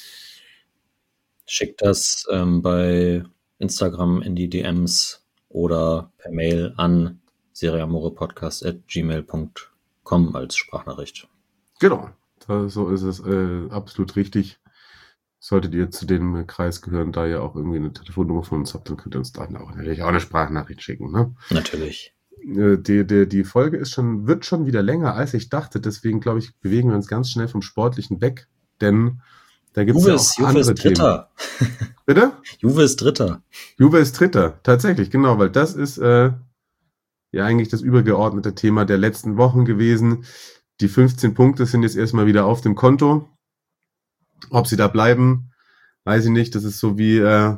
Schickt das ähm, bei Instagram in die D Ms oder per Mail an seriamorepodcast at gmail punkt com als Sprachnachricht. Genau, da, so ist es äh, absolut richtig. Solltet ihr zu dem Kreis gehören, da ihr auch irgendwie eine Telefonnummer von uns habt, dann könnt ihr uns da auch natürlich auch eine Sprachnachricht schicken. Ne? Natürlich. Äh, die, die, die Folge ist schon, wird schon wieder länger, als ich dachte. Deswegen, glaube ich, bewegen wir uns ganz schnell vom Sportlichen weg. Denn da gibt es ja auch Juve andere ist Dritter. Themen. Bitte? Juve ist Dritter. Juve ist Dritter. Tatsächlich, genau, weil das ist äh, ja eigentlich das übergeordnete Thema der letzten Wochen gewesen. Die fünfzehn Punkte sind jetzt erstmal wieder auf dem Konto. Ob sie da bleiben, weiß ich nicht. Das ist so wie äh,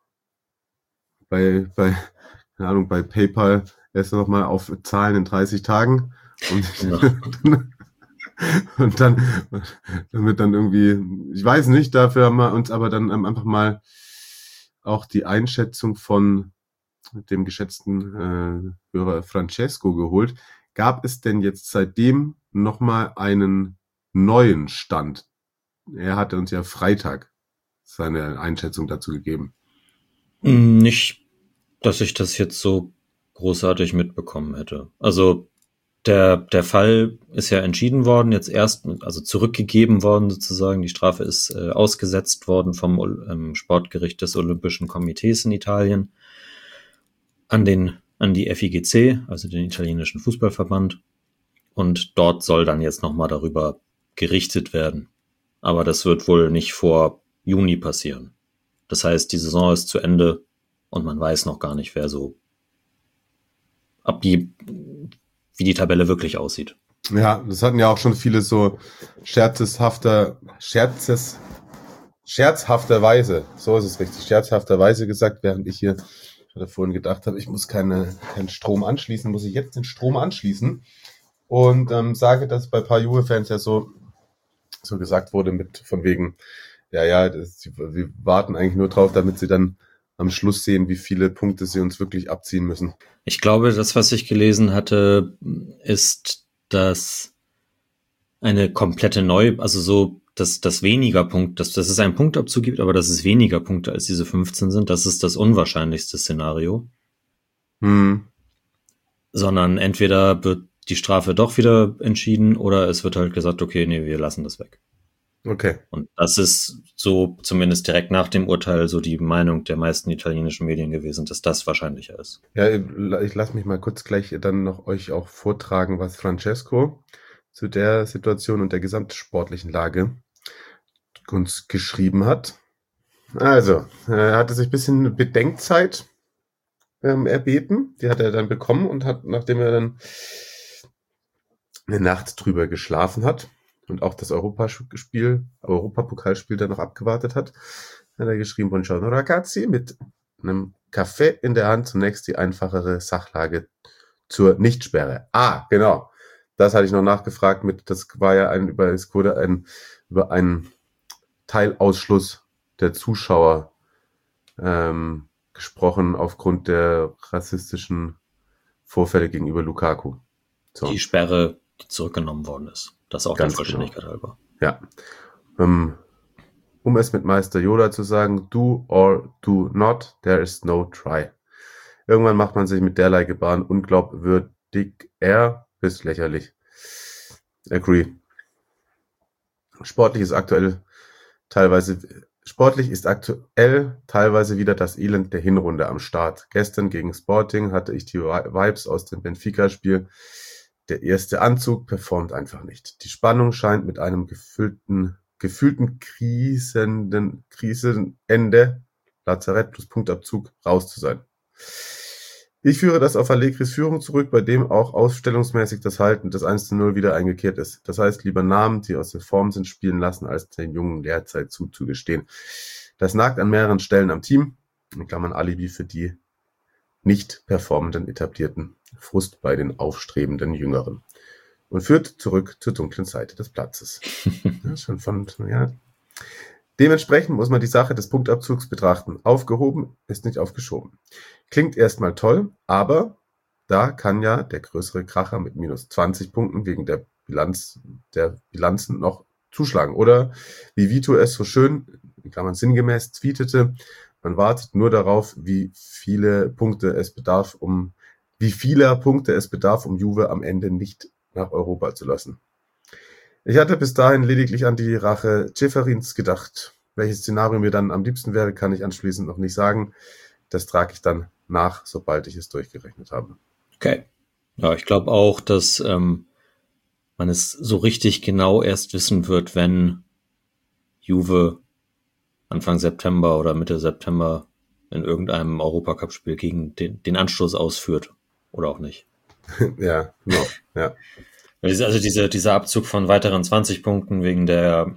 bei, bei, keine Ahnung, bei PayPal erst noch mal auf Zahlen in dreißig Tagen. Und, Ja. und dann, damit dann irgendwie, ich weiß nicht, dafür haben wir uns aber dann einfach mal auch die Einschätzung von dem geschätzten äh, Hörer Francesco geholt. Gab es denn jetzt seitdem nochmal einen neuen Stand? Er hatte uns ja Freitag seine Einschätzung dazu gegeben. Nicht, dass ich das jetzt so großartig mitbekommen hätte. Also der, der Fall ist ja entschieden worden, jetzt erst, also zurückgegeben worden sozusagen. Die Strafe ist äh, ausgesetzt worden vom ähm, Sportgericht des Olympischen Komitees in Italien an den, an die F I G C, also den italienischen Fußballverband. Und dort soll dann jetzt nochmal darüber gerichtet werden. Aber das wird wohl nicht vor Juni passieren. Das heißt, die Saison ist zu Ende und man weiß noch gar nicht, wer so ab die, wie die Tabelle wirklich aussieht. Ja, das hatten ja auch schon viele so scherzhafter, scherzes, scherzhafterweise, so ist es richtig, scherzhafterweise gesagt, während ich hier gerade vorhin gedacht habe, ich muss keine, keinen Strom anschließen, muss ich jetzt den Strom anschließen und ähm, sage, dass bei ein paar Juve-Fans ja so so gesagt wurde mit von wegen, ja, ja, das, sie, wir warten eigentlich nur drauf, damit sie dann am Schluss sehen, wie viele Punkte sie uns wirklich abziehen müssen. Ich glaube, das, was ich gelesen hatte, ist, dass eine komplette Neu, also so, dass das weniger Punkte, dass, dass es einen Punktabzug gibt, aber dass es weniger Punkte als diese fünfzehn sind, das ist das unwahrscheinlichste Szenario. Hm. Sondern entweder wird die Strafe doch wieder entschieden oder es wird halt gesagt, okay, nee, wir lassen das weg. Okay. Und das ist so zumindest direkt nach dem Urteil so die Meinung der meisten italienischen Medien gewesen, dass das wahrscheinlicher ist. Ja, ich lasse mich mal kurz gleich dann noch euch auch vortragen, was Francesco zu der Situation und der gesamtsportlichen Lage uns geschrieben hat. Also, er hatte sich ein bisschen Bedenkzeit ähm, erbeten. Die hat er dann bekommen und hat, nachdem er dann eine Nacht drüber geschlafen hat und auch das Europaspiel, Europapokalspiel dann noch abgewartet hat, hat er geschrieben, Buongiorno ragazzi, mit einem Kaffee in der Hand zunächst die einfachere Sachlage zur Nichtsperre. Ah, genau. das hatte ich noch nachgefragt mit, das war ja ein, über, es wurde ein, über einen Teilausschluss der Zuschauer ähm, gesprochen aufgrund der rassistischen Vorfälle gegenüber Lukaku. So. Die Sperre, die zurückgenommen worden ist. Das auch Ganz der Vollständigkeit genau. halber. Ja. Um, um es mit Meister Yoda zu sagen, do or do not, there is no try. Irgendwann macht man sich mit derlei Gebaren unglaubwürdig er bis lächerlich. Agree. Sportlich ist aktuell teilweise Sportlich ist aktuell teilweise wieder das Elend der Hinrunde am Start. Gestern gegen Sporting hatte ich die Vibes aus dem Benfica-Spiel. Der erste Anzug performt einfach nicht. Die Spannung scheint mit einem gefühlten, gefühlten krisenden, Krisenende, Lazarett plus Punktabzug, raus zu sein. Ich führe das auf Allegris Führung zurück, bei dem auch ausstellungsmäßig das Halten des eins zu null wieder eingekehrt ist. Das heißt, lieber Namen, die aus der Form sind, spielen lassen, als den Jungen Lehrzeit zuzugestehen. Das nagt an mehreren Stellen am Team, in Klammern Alibi für die nicht performenden Etablierten, Frust bei den aufstrebenden Jüngeren und führt zurück zur dunklen Seite des Platzes. Ja, schon von, ja. Dementsprechend muss man die Sache des Punktabzugs betrachten. Aufgehoben ist nicht aufgeschoben. Klingt erstmal toll, aber da kann ja der größere Kracher mit minus zwanzig Punkten wegen der Bilanz der Bilanzen noch zuschlagen. Oder wie Vito es so schön, in Klammern sinngemäß, tweetete, man wartet nur darauf, wie viele Punkte es bedarf, um wie vieler Punkte es bedarf, um Juve am Ende nicht nach Europa zu lassen. Ich hatte bis dahin lediglich an die Rache Ceferins gedacht. Welches Szenario mir dann am liebsten wäre, kann ich anschließend noch nicht sagen. Das trage ich dann nach, sobald ich es durchgerechnet habe. Okay. Ja, ich glaube auch, dass ähm, man es so richtig genau erst wissen wird, wenn Juve Anfang September oder Mitte September in irgendeinem Europacup-Spiel gegen den, den Anstoß ausführt. Oder auch nicht. Ja, genau. Ja. Also diese, dieser Abzug von weiteren zwanzig Punkten wegen der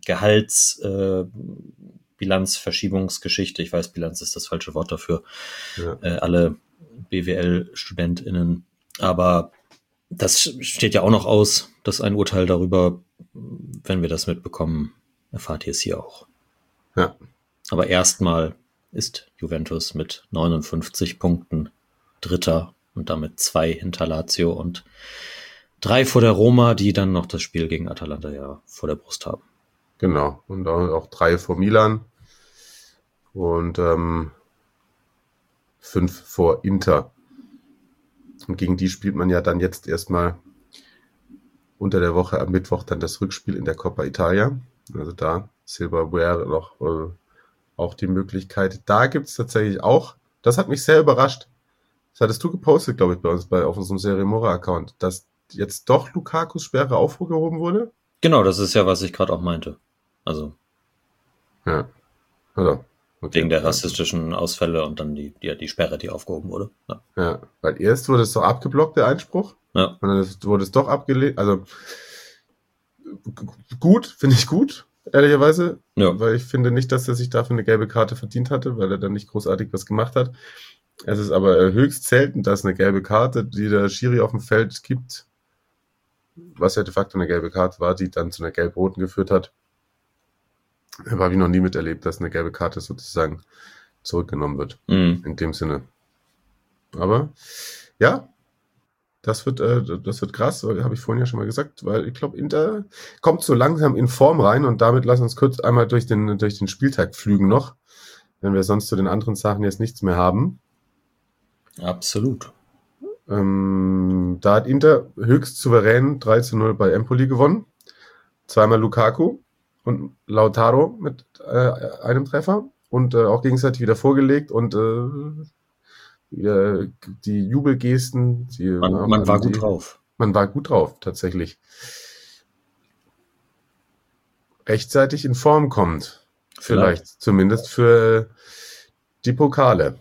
Gehaltsbilanzverschiebungsgeschichte, äh, ich weiß, Bilanz ist das falsche Wort dafür, ja. äh, alle B W L-StudentInnen, aber das steht ja auch noch aus, dass ein Urteil darüber, wenn wir das mitbekommen, erfahrt ihr es hier auch. Ja. Aber erstmal ist Juventus mit neunundfünfzig Punkten Dritter und damit zwei hinter Lazio und drei vor der Roma, die dann noch das Spiel gegen Atalanta ja vor der Brust haben. Genau, und auch drei vor Milan und ähm, fünf vor Inter. Und gegen die spielt man ja dann jetzt erstmal unter der Woche am Mittwoch dann das Rückspiel in der Coppa Italia. Also da Silverware noch äh, auch die Möglichkeit. Da gibt es tatsächlich auch, das hat mich sehr überrascht. Das hattest du gepostet, glaube ich, bei uns bei auf unserem Serie Mora-Account, dass jetzt doch Lukakus Sperre aufgehoben wurde? Genau, das ist ja, was ich gerade auch meinte. Also. Ja. Also, okay. Wegen der rassistischen Ausfälle und dann die, die, die Sperre, die aufgehoben wurde. Ja. Ja, weil erst wurde es doch abgeblockt, der Einspruch. Ja. Und dann wurde es doch abgelehnt. Also, gut, finde ich gut, ehrlicherweise. Ja. Weil ich finde nicht, dass er sich dafür eine gelbe Karte verdient hatte, weil er dann nicht großartig was gemacht hat. Es ist aber höchst selten, dass eine gelbe Karte, die der Schiri auf dem Feld gibt, was ja de facto eine gelbe Karte war, die dann zu einer gelb-roten geführt hat, habe ich noch nie miterlebt, dass eine gelbe Karte sozusagen zurückgenommen wird. Mhm. In dem Sinne. Aber ja, das wird, äh, das wird krass, habe ich vorhin ja schon mal gesagt, weil ich glaube, Inter kommt so langsam in Form rein und damit lass uns kurz einmal durch den, durch den Spieltag flügen noch, wenn wir sonst zu den anderen Sachen jetzt nichts mehr haben. Absolut. Ähm, da hat Inter höchst souverän drei zu null bei Empoli gewonnen. Zweimal Lukaku und Lautaro mit äh, einem Treffer und äh, auch gegenseitig wieder vorgelegt und äh, wieder die Jubelgesten. Die, man ja, man war die, gut drauf. Man war gut drauf, tatsächlich. Rechtzeitig in Form kommt. Vielleicht, vielleicht. Zumindest für die Pokale.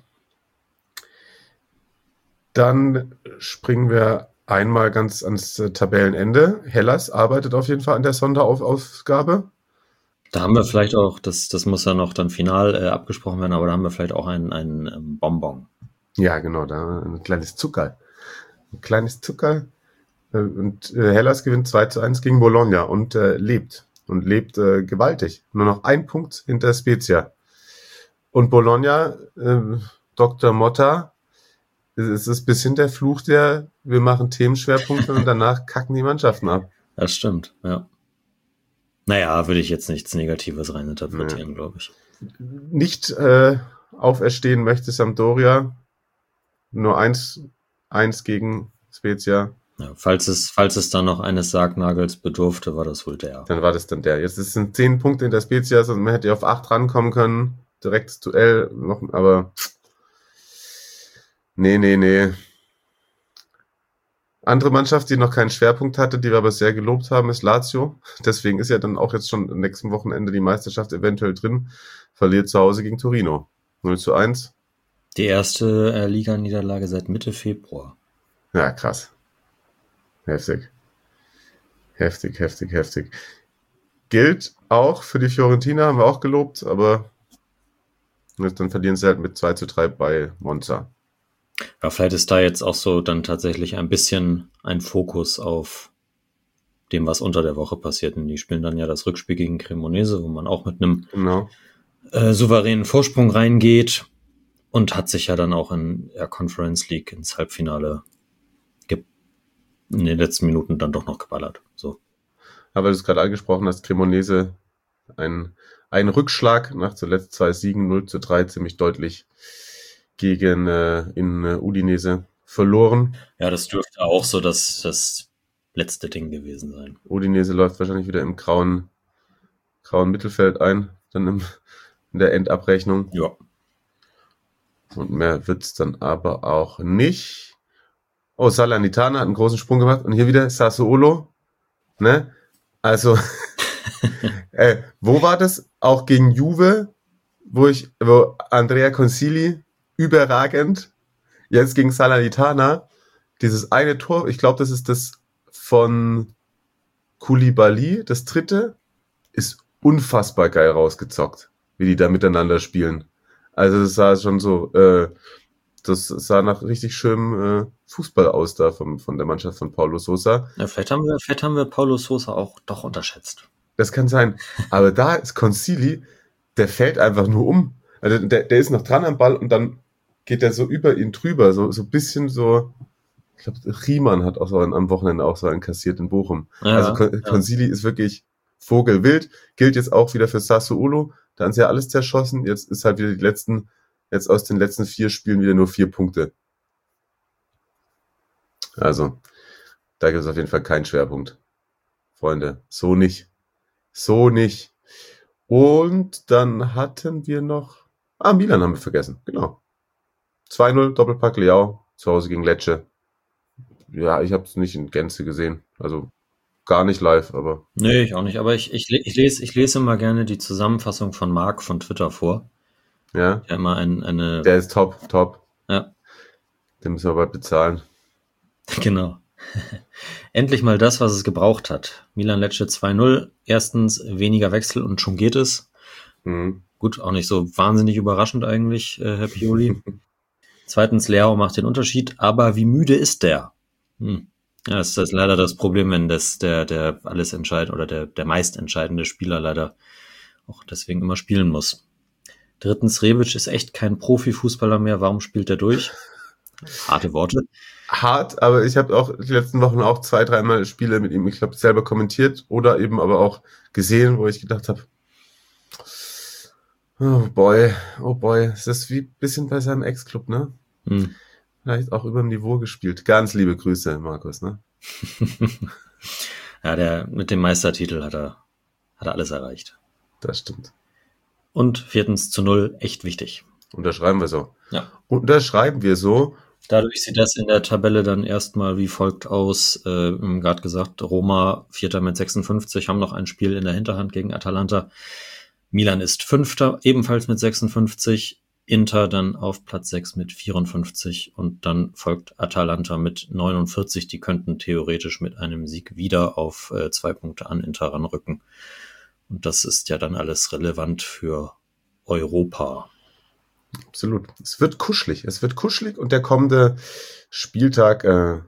Dann springen wir einmal ganz ans Tabellenende. Hellas arbeitet auf jeden Fall an der Sonderausgabe. Da haben wir vielleicht auch, das, das muss ja noch dann final äh, abgesprochen werden, aber da haben wir vielleicht auch ein, ein ähm, Bonbon. Ja, genau, da ein kleines Zucker. Ein kleines Zucker. Äh, und äh, Hellas gewinnt zwei zu eins gegen Bologna und äh, lebt. Und lebt äh, gewaltig. Nur noch ein Punkt hinter Spezia. Und Bologna, äh, Doktor Motta, es ist ein bisschen der Fluch der, wir machen Themenschwerpunkte und danach kacken die Mannschaften ab. Das stimmt, ja. Naja, würde ich jetzt nichts Negatives reininterpretieren, nee. glaube ich. Nicht äh, auferstehen möchte Sampdoria. Nur eins, eins gegen Spezia. Ja, falls es, falls es dann noch eines Sargnagels bedurfte, war das wohl der. Dann war das dann der. Jetzt sind zehn Punkte in der Spezia, also man hätte auf acht rankommen können. Direktes Duell noch, aber nee, nee, nee. Andere Mannschaft, die noch keinen Schwerpunkt hatte, die wir aber sehr gelobt haben, ist Lazio. Deswegen ist ja dann auch jetzt schon am nächsten Wochenende die Meisterschaft eventuell drin. Verliert zu Hause gegen Torino. null zu eins. Die erste äh, Liga-Niederlage seit Mitte Februar. Ja, krass. Heftig. Heftig, heftig, heftig. Gilt auch für die Fiorentina, haben wir auch gelobt, aber dann verlieren sie halt mit zwei zu drei bei Monza. Ja, vielleicht ist da jetzt auch so dann tatsächlich ein bisschen ein Fokus auf dem, was unter der Woche passiert. Und die spielen dann ja das Rückspiel gegen Cremonese, wo man auch mit einem genau. äh, souveränen Vorsprung reingeht und hat sich ja dann auch in der Conference League ins Halbfinale ge- in den letzten Minuten dann doch noch geballert. So. Aber du es gerade angesprochen hast, Cremonese, ein, ein Rückschlag nach zuletzt zwei Siegen, null zu drei, ziemlich deutlich gegen äh, in äh, Udinese verloren. Ja, das dürfte auch so das, das letzte Ding gewesen sein. Udinese läuft wahrscheinlich wieder im grauen, grauen Mittelfeld ein, dann im, in der Endabrechnung. Ja. Und mehr wird's dann aber auch nicht. Oh, Salernitana hat einen großen Sprung gemacht und hier wieder Sassuolo, ne? Also, äh, wo war das? Auch gegen Juve, wo ich, wo Andrea Consigli überragend, jetzt gegen Salernitana, dieses eine Tor, ich glaube, das ist das von Koulibaly, das dritte, ist unfassbar geil rausgezockt, wie die da miteinander spielen. Also das sah schon so, äh, das sah nach richtig schönem äh, Fußball aus da von, von der Mannschaft von Paulo Sousa. Ja, vielleicht haben wir, vielleicht haben wir Paulo Sousa auch doch unterschätzt. Das kann sein. Aber da ist Consigli, der fällt einfach nur um. Also der, der ist noch dran am Ball und dann geht er so über ihn drüber, so so ein bisschen so, ich glaube, Riemann hat auch so am Wochenende auch so einen kassiert in Bochum. Ja, also Con- ja. Consigli ist wirklich vogelwild, gilt jetzt auch wieder für Sassuolo, da haben sie ja alles zerschossen, jetzt ist halt wieder die letzten, jetzt aus den letzten vier Spielen wieder nur vier Punkte. Also, da gibt es auf jeden Fall keinen Schwerpunkt. Freunde, so nicht. So nicht. Und dann hatten wir noch, ah, Milan haben wir vergessen, genau. zwei null, Doppelpack Leao, zu Hause gegen Lecce. Ja, ich habe es nicht in Gänze gesehen, also gar nicht live, aber... Nee, ich auch nicht, aber ich, ich, ich, lese, ich lese immer gerne die Zusammenfassung von Marc von Twitter vor. Ja, Der immer ein, eine... der ist top, top. Ja. Den müssen wir bald bezahlen. Genau. Endlich mal das, was es gebraucht hat. Milan Lecce zwei null. Erstens weniger Wechsel und schon geht es. Mhm. Gut, auch nicht so wahnsinnig überraschend eigentlich, äh, Herr Pioli. Zweitens, Leao macht den Unterschied, aber wie müde ist der? Hm. Ja, das ist leider das Problem, wenn das der, der alles entscheidende oder der, der meist entscheidende Spieler leider auch deswegen immer spielen muss. Drittens, Rebic ist echt kein Profifußballer mehr. Warum spielt er durch? Harte Worte. Hart, aber ich habe auch die letzten Wochen auch zwei, dreimal Spiele mit ihm, ich glaube, selber kommentiert oder eben aber auch gesehen, wo ich gedacht habe, oh boy, oh boy, es ist wie ein bisschen bei seinem Ex-Club, ne? Hm. Vielleicht auch über dem Niveau gespielt. Ganz liebe Grüße, Markus, ne? Ja, der mit dem Meistertitel hat er, hat er alles erreicht. Das stimmt. Und viertens zu null, echt wichtig. Unterschreiben wir so. Ja. Unterschreiben wir so. Dadurch sieht das in der Tabelle dann erstmal wie folgt aus. Äh, gerade gesagt, Roma Vierter mit sechsundfünfzig, haben noch ein Spiel in der Hinterhand gegen Atalanta. Milan ist Fünfter, ebenfalls mit sechsundfünfzig. Inter dann auf Platz sechs mit vierundfünfzig und dann folgt Atalanta mit neunundvierzig. Die könnten theoretisch mit einem Sieg wieder auf äh, zwei Punkte an Inter ranrücken. Und das ist ja dann alles relevant für Europa. Absolut. Es wird kuschelig. Es wird kuschelig und der kommende Spieltag, äh,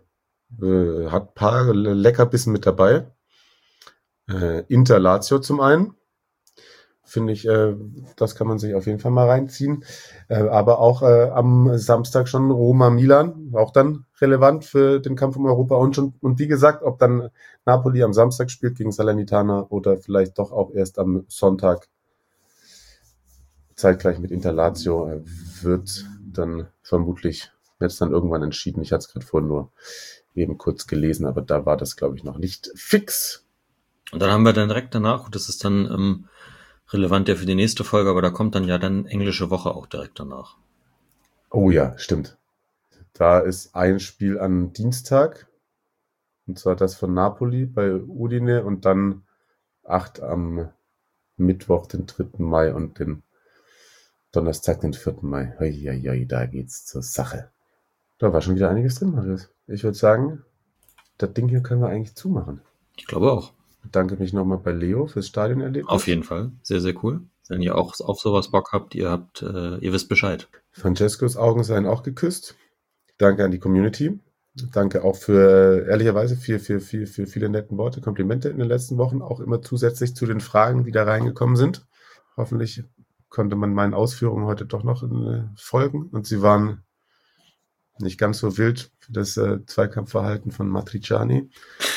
Äh, hat ein paar Leckerbissen mit dabei. Äh, Inter Lazio zum einen. Finde ich, äh, das kann man sich auf jeden Fall mal reinziehen. Äh, aber auch äh, am Samstag schon Roma Milan, auch dann relevant für den Kampf um Europa. Und schon, und wie gesagt, ob dann Napoli am Samstag spielt gegen Salernitana oder vielleicht doch auch erst am Sonntag zeitgleich mit Inter Lazio, äh, wird dann vermutlich jetzt dann irgendwann entschieden. Ich hatte es gerade vorhin nur eben kurz gelesen, aber da war das, glaube ich, noch nicht fix. Und dann haben wir dann direkt danach, das ist dann ähm, relevant ja für die nächste Folge, aber da kommt dann ja dann englische Woche auch direkt danach. Oh ja, stimmt. Da ist ein Spiel am Dienstag, und zwar das von Napoli bei Udine und dann acht am Mittwoch, den dritten Mai und den Donnerstag, den vierten Mai. Hei, hei, hei, da geht's zur Sache. Da war schon wieder einiges drin, Marius. Ich würde sagen, das Ding hier können wir eigentlich zumachen. Ich glaube auch. Ich bedanke mich nochmal bei Leo fürs Stadionerlebnis. Auf jeden Fall. Sehr, sehr cool. Wenn ihr auch auf sowas Bock habt, ihr habt, äh, ihr wisst Bescheid. Francescos Augen seien auch geküsst. Danke an die Community. Danke auch für, ehrlicherweise, für, für, für, für viele netten Worte, Komplimente in den letzten Wochen, auch immer zusätzlich zu den Fragen, die da reingekommen sind. Hoffentlich konnte man meinen Ausführungen heute doch noch äh, folgen und sie waren nicht ganz so wild für das äh, Zweikampfverhalten von Matriciani.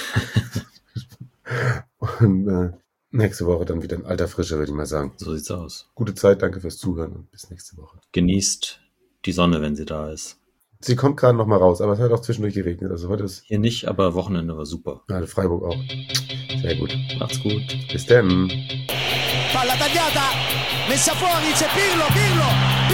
Und äh, nächste Woche dann wieder in alter Frische, würde ich mal sagen. So sieht's aus. Gute Zeit, danke fürs Zuhören und bis nächste Woche. Genießt die Sonne, wenn sie da ist. Sie kommt gerade noch mal raus, aber es hat auch zwischendurch geregnet. Also heute ist... Hier nicht, aber Wochenende war super. Ja, Freiburg auch. Sehr gut. Macht's gut. Bis dann. Palla tagliata, messa fuori, c'è Pirlo, Pirlo,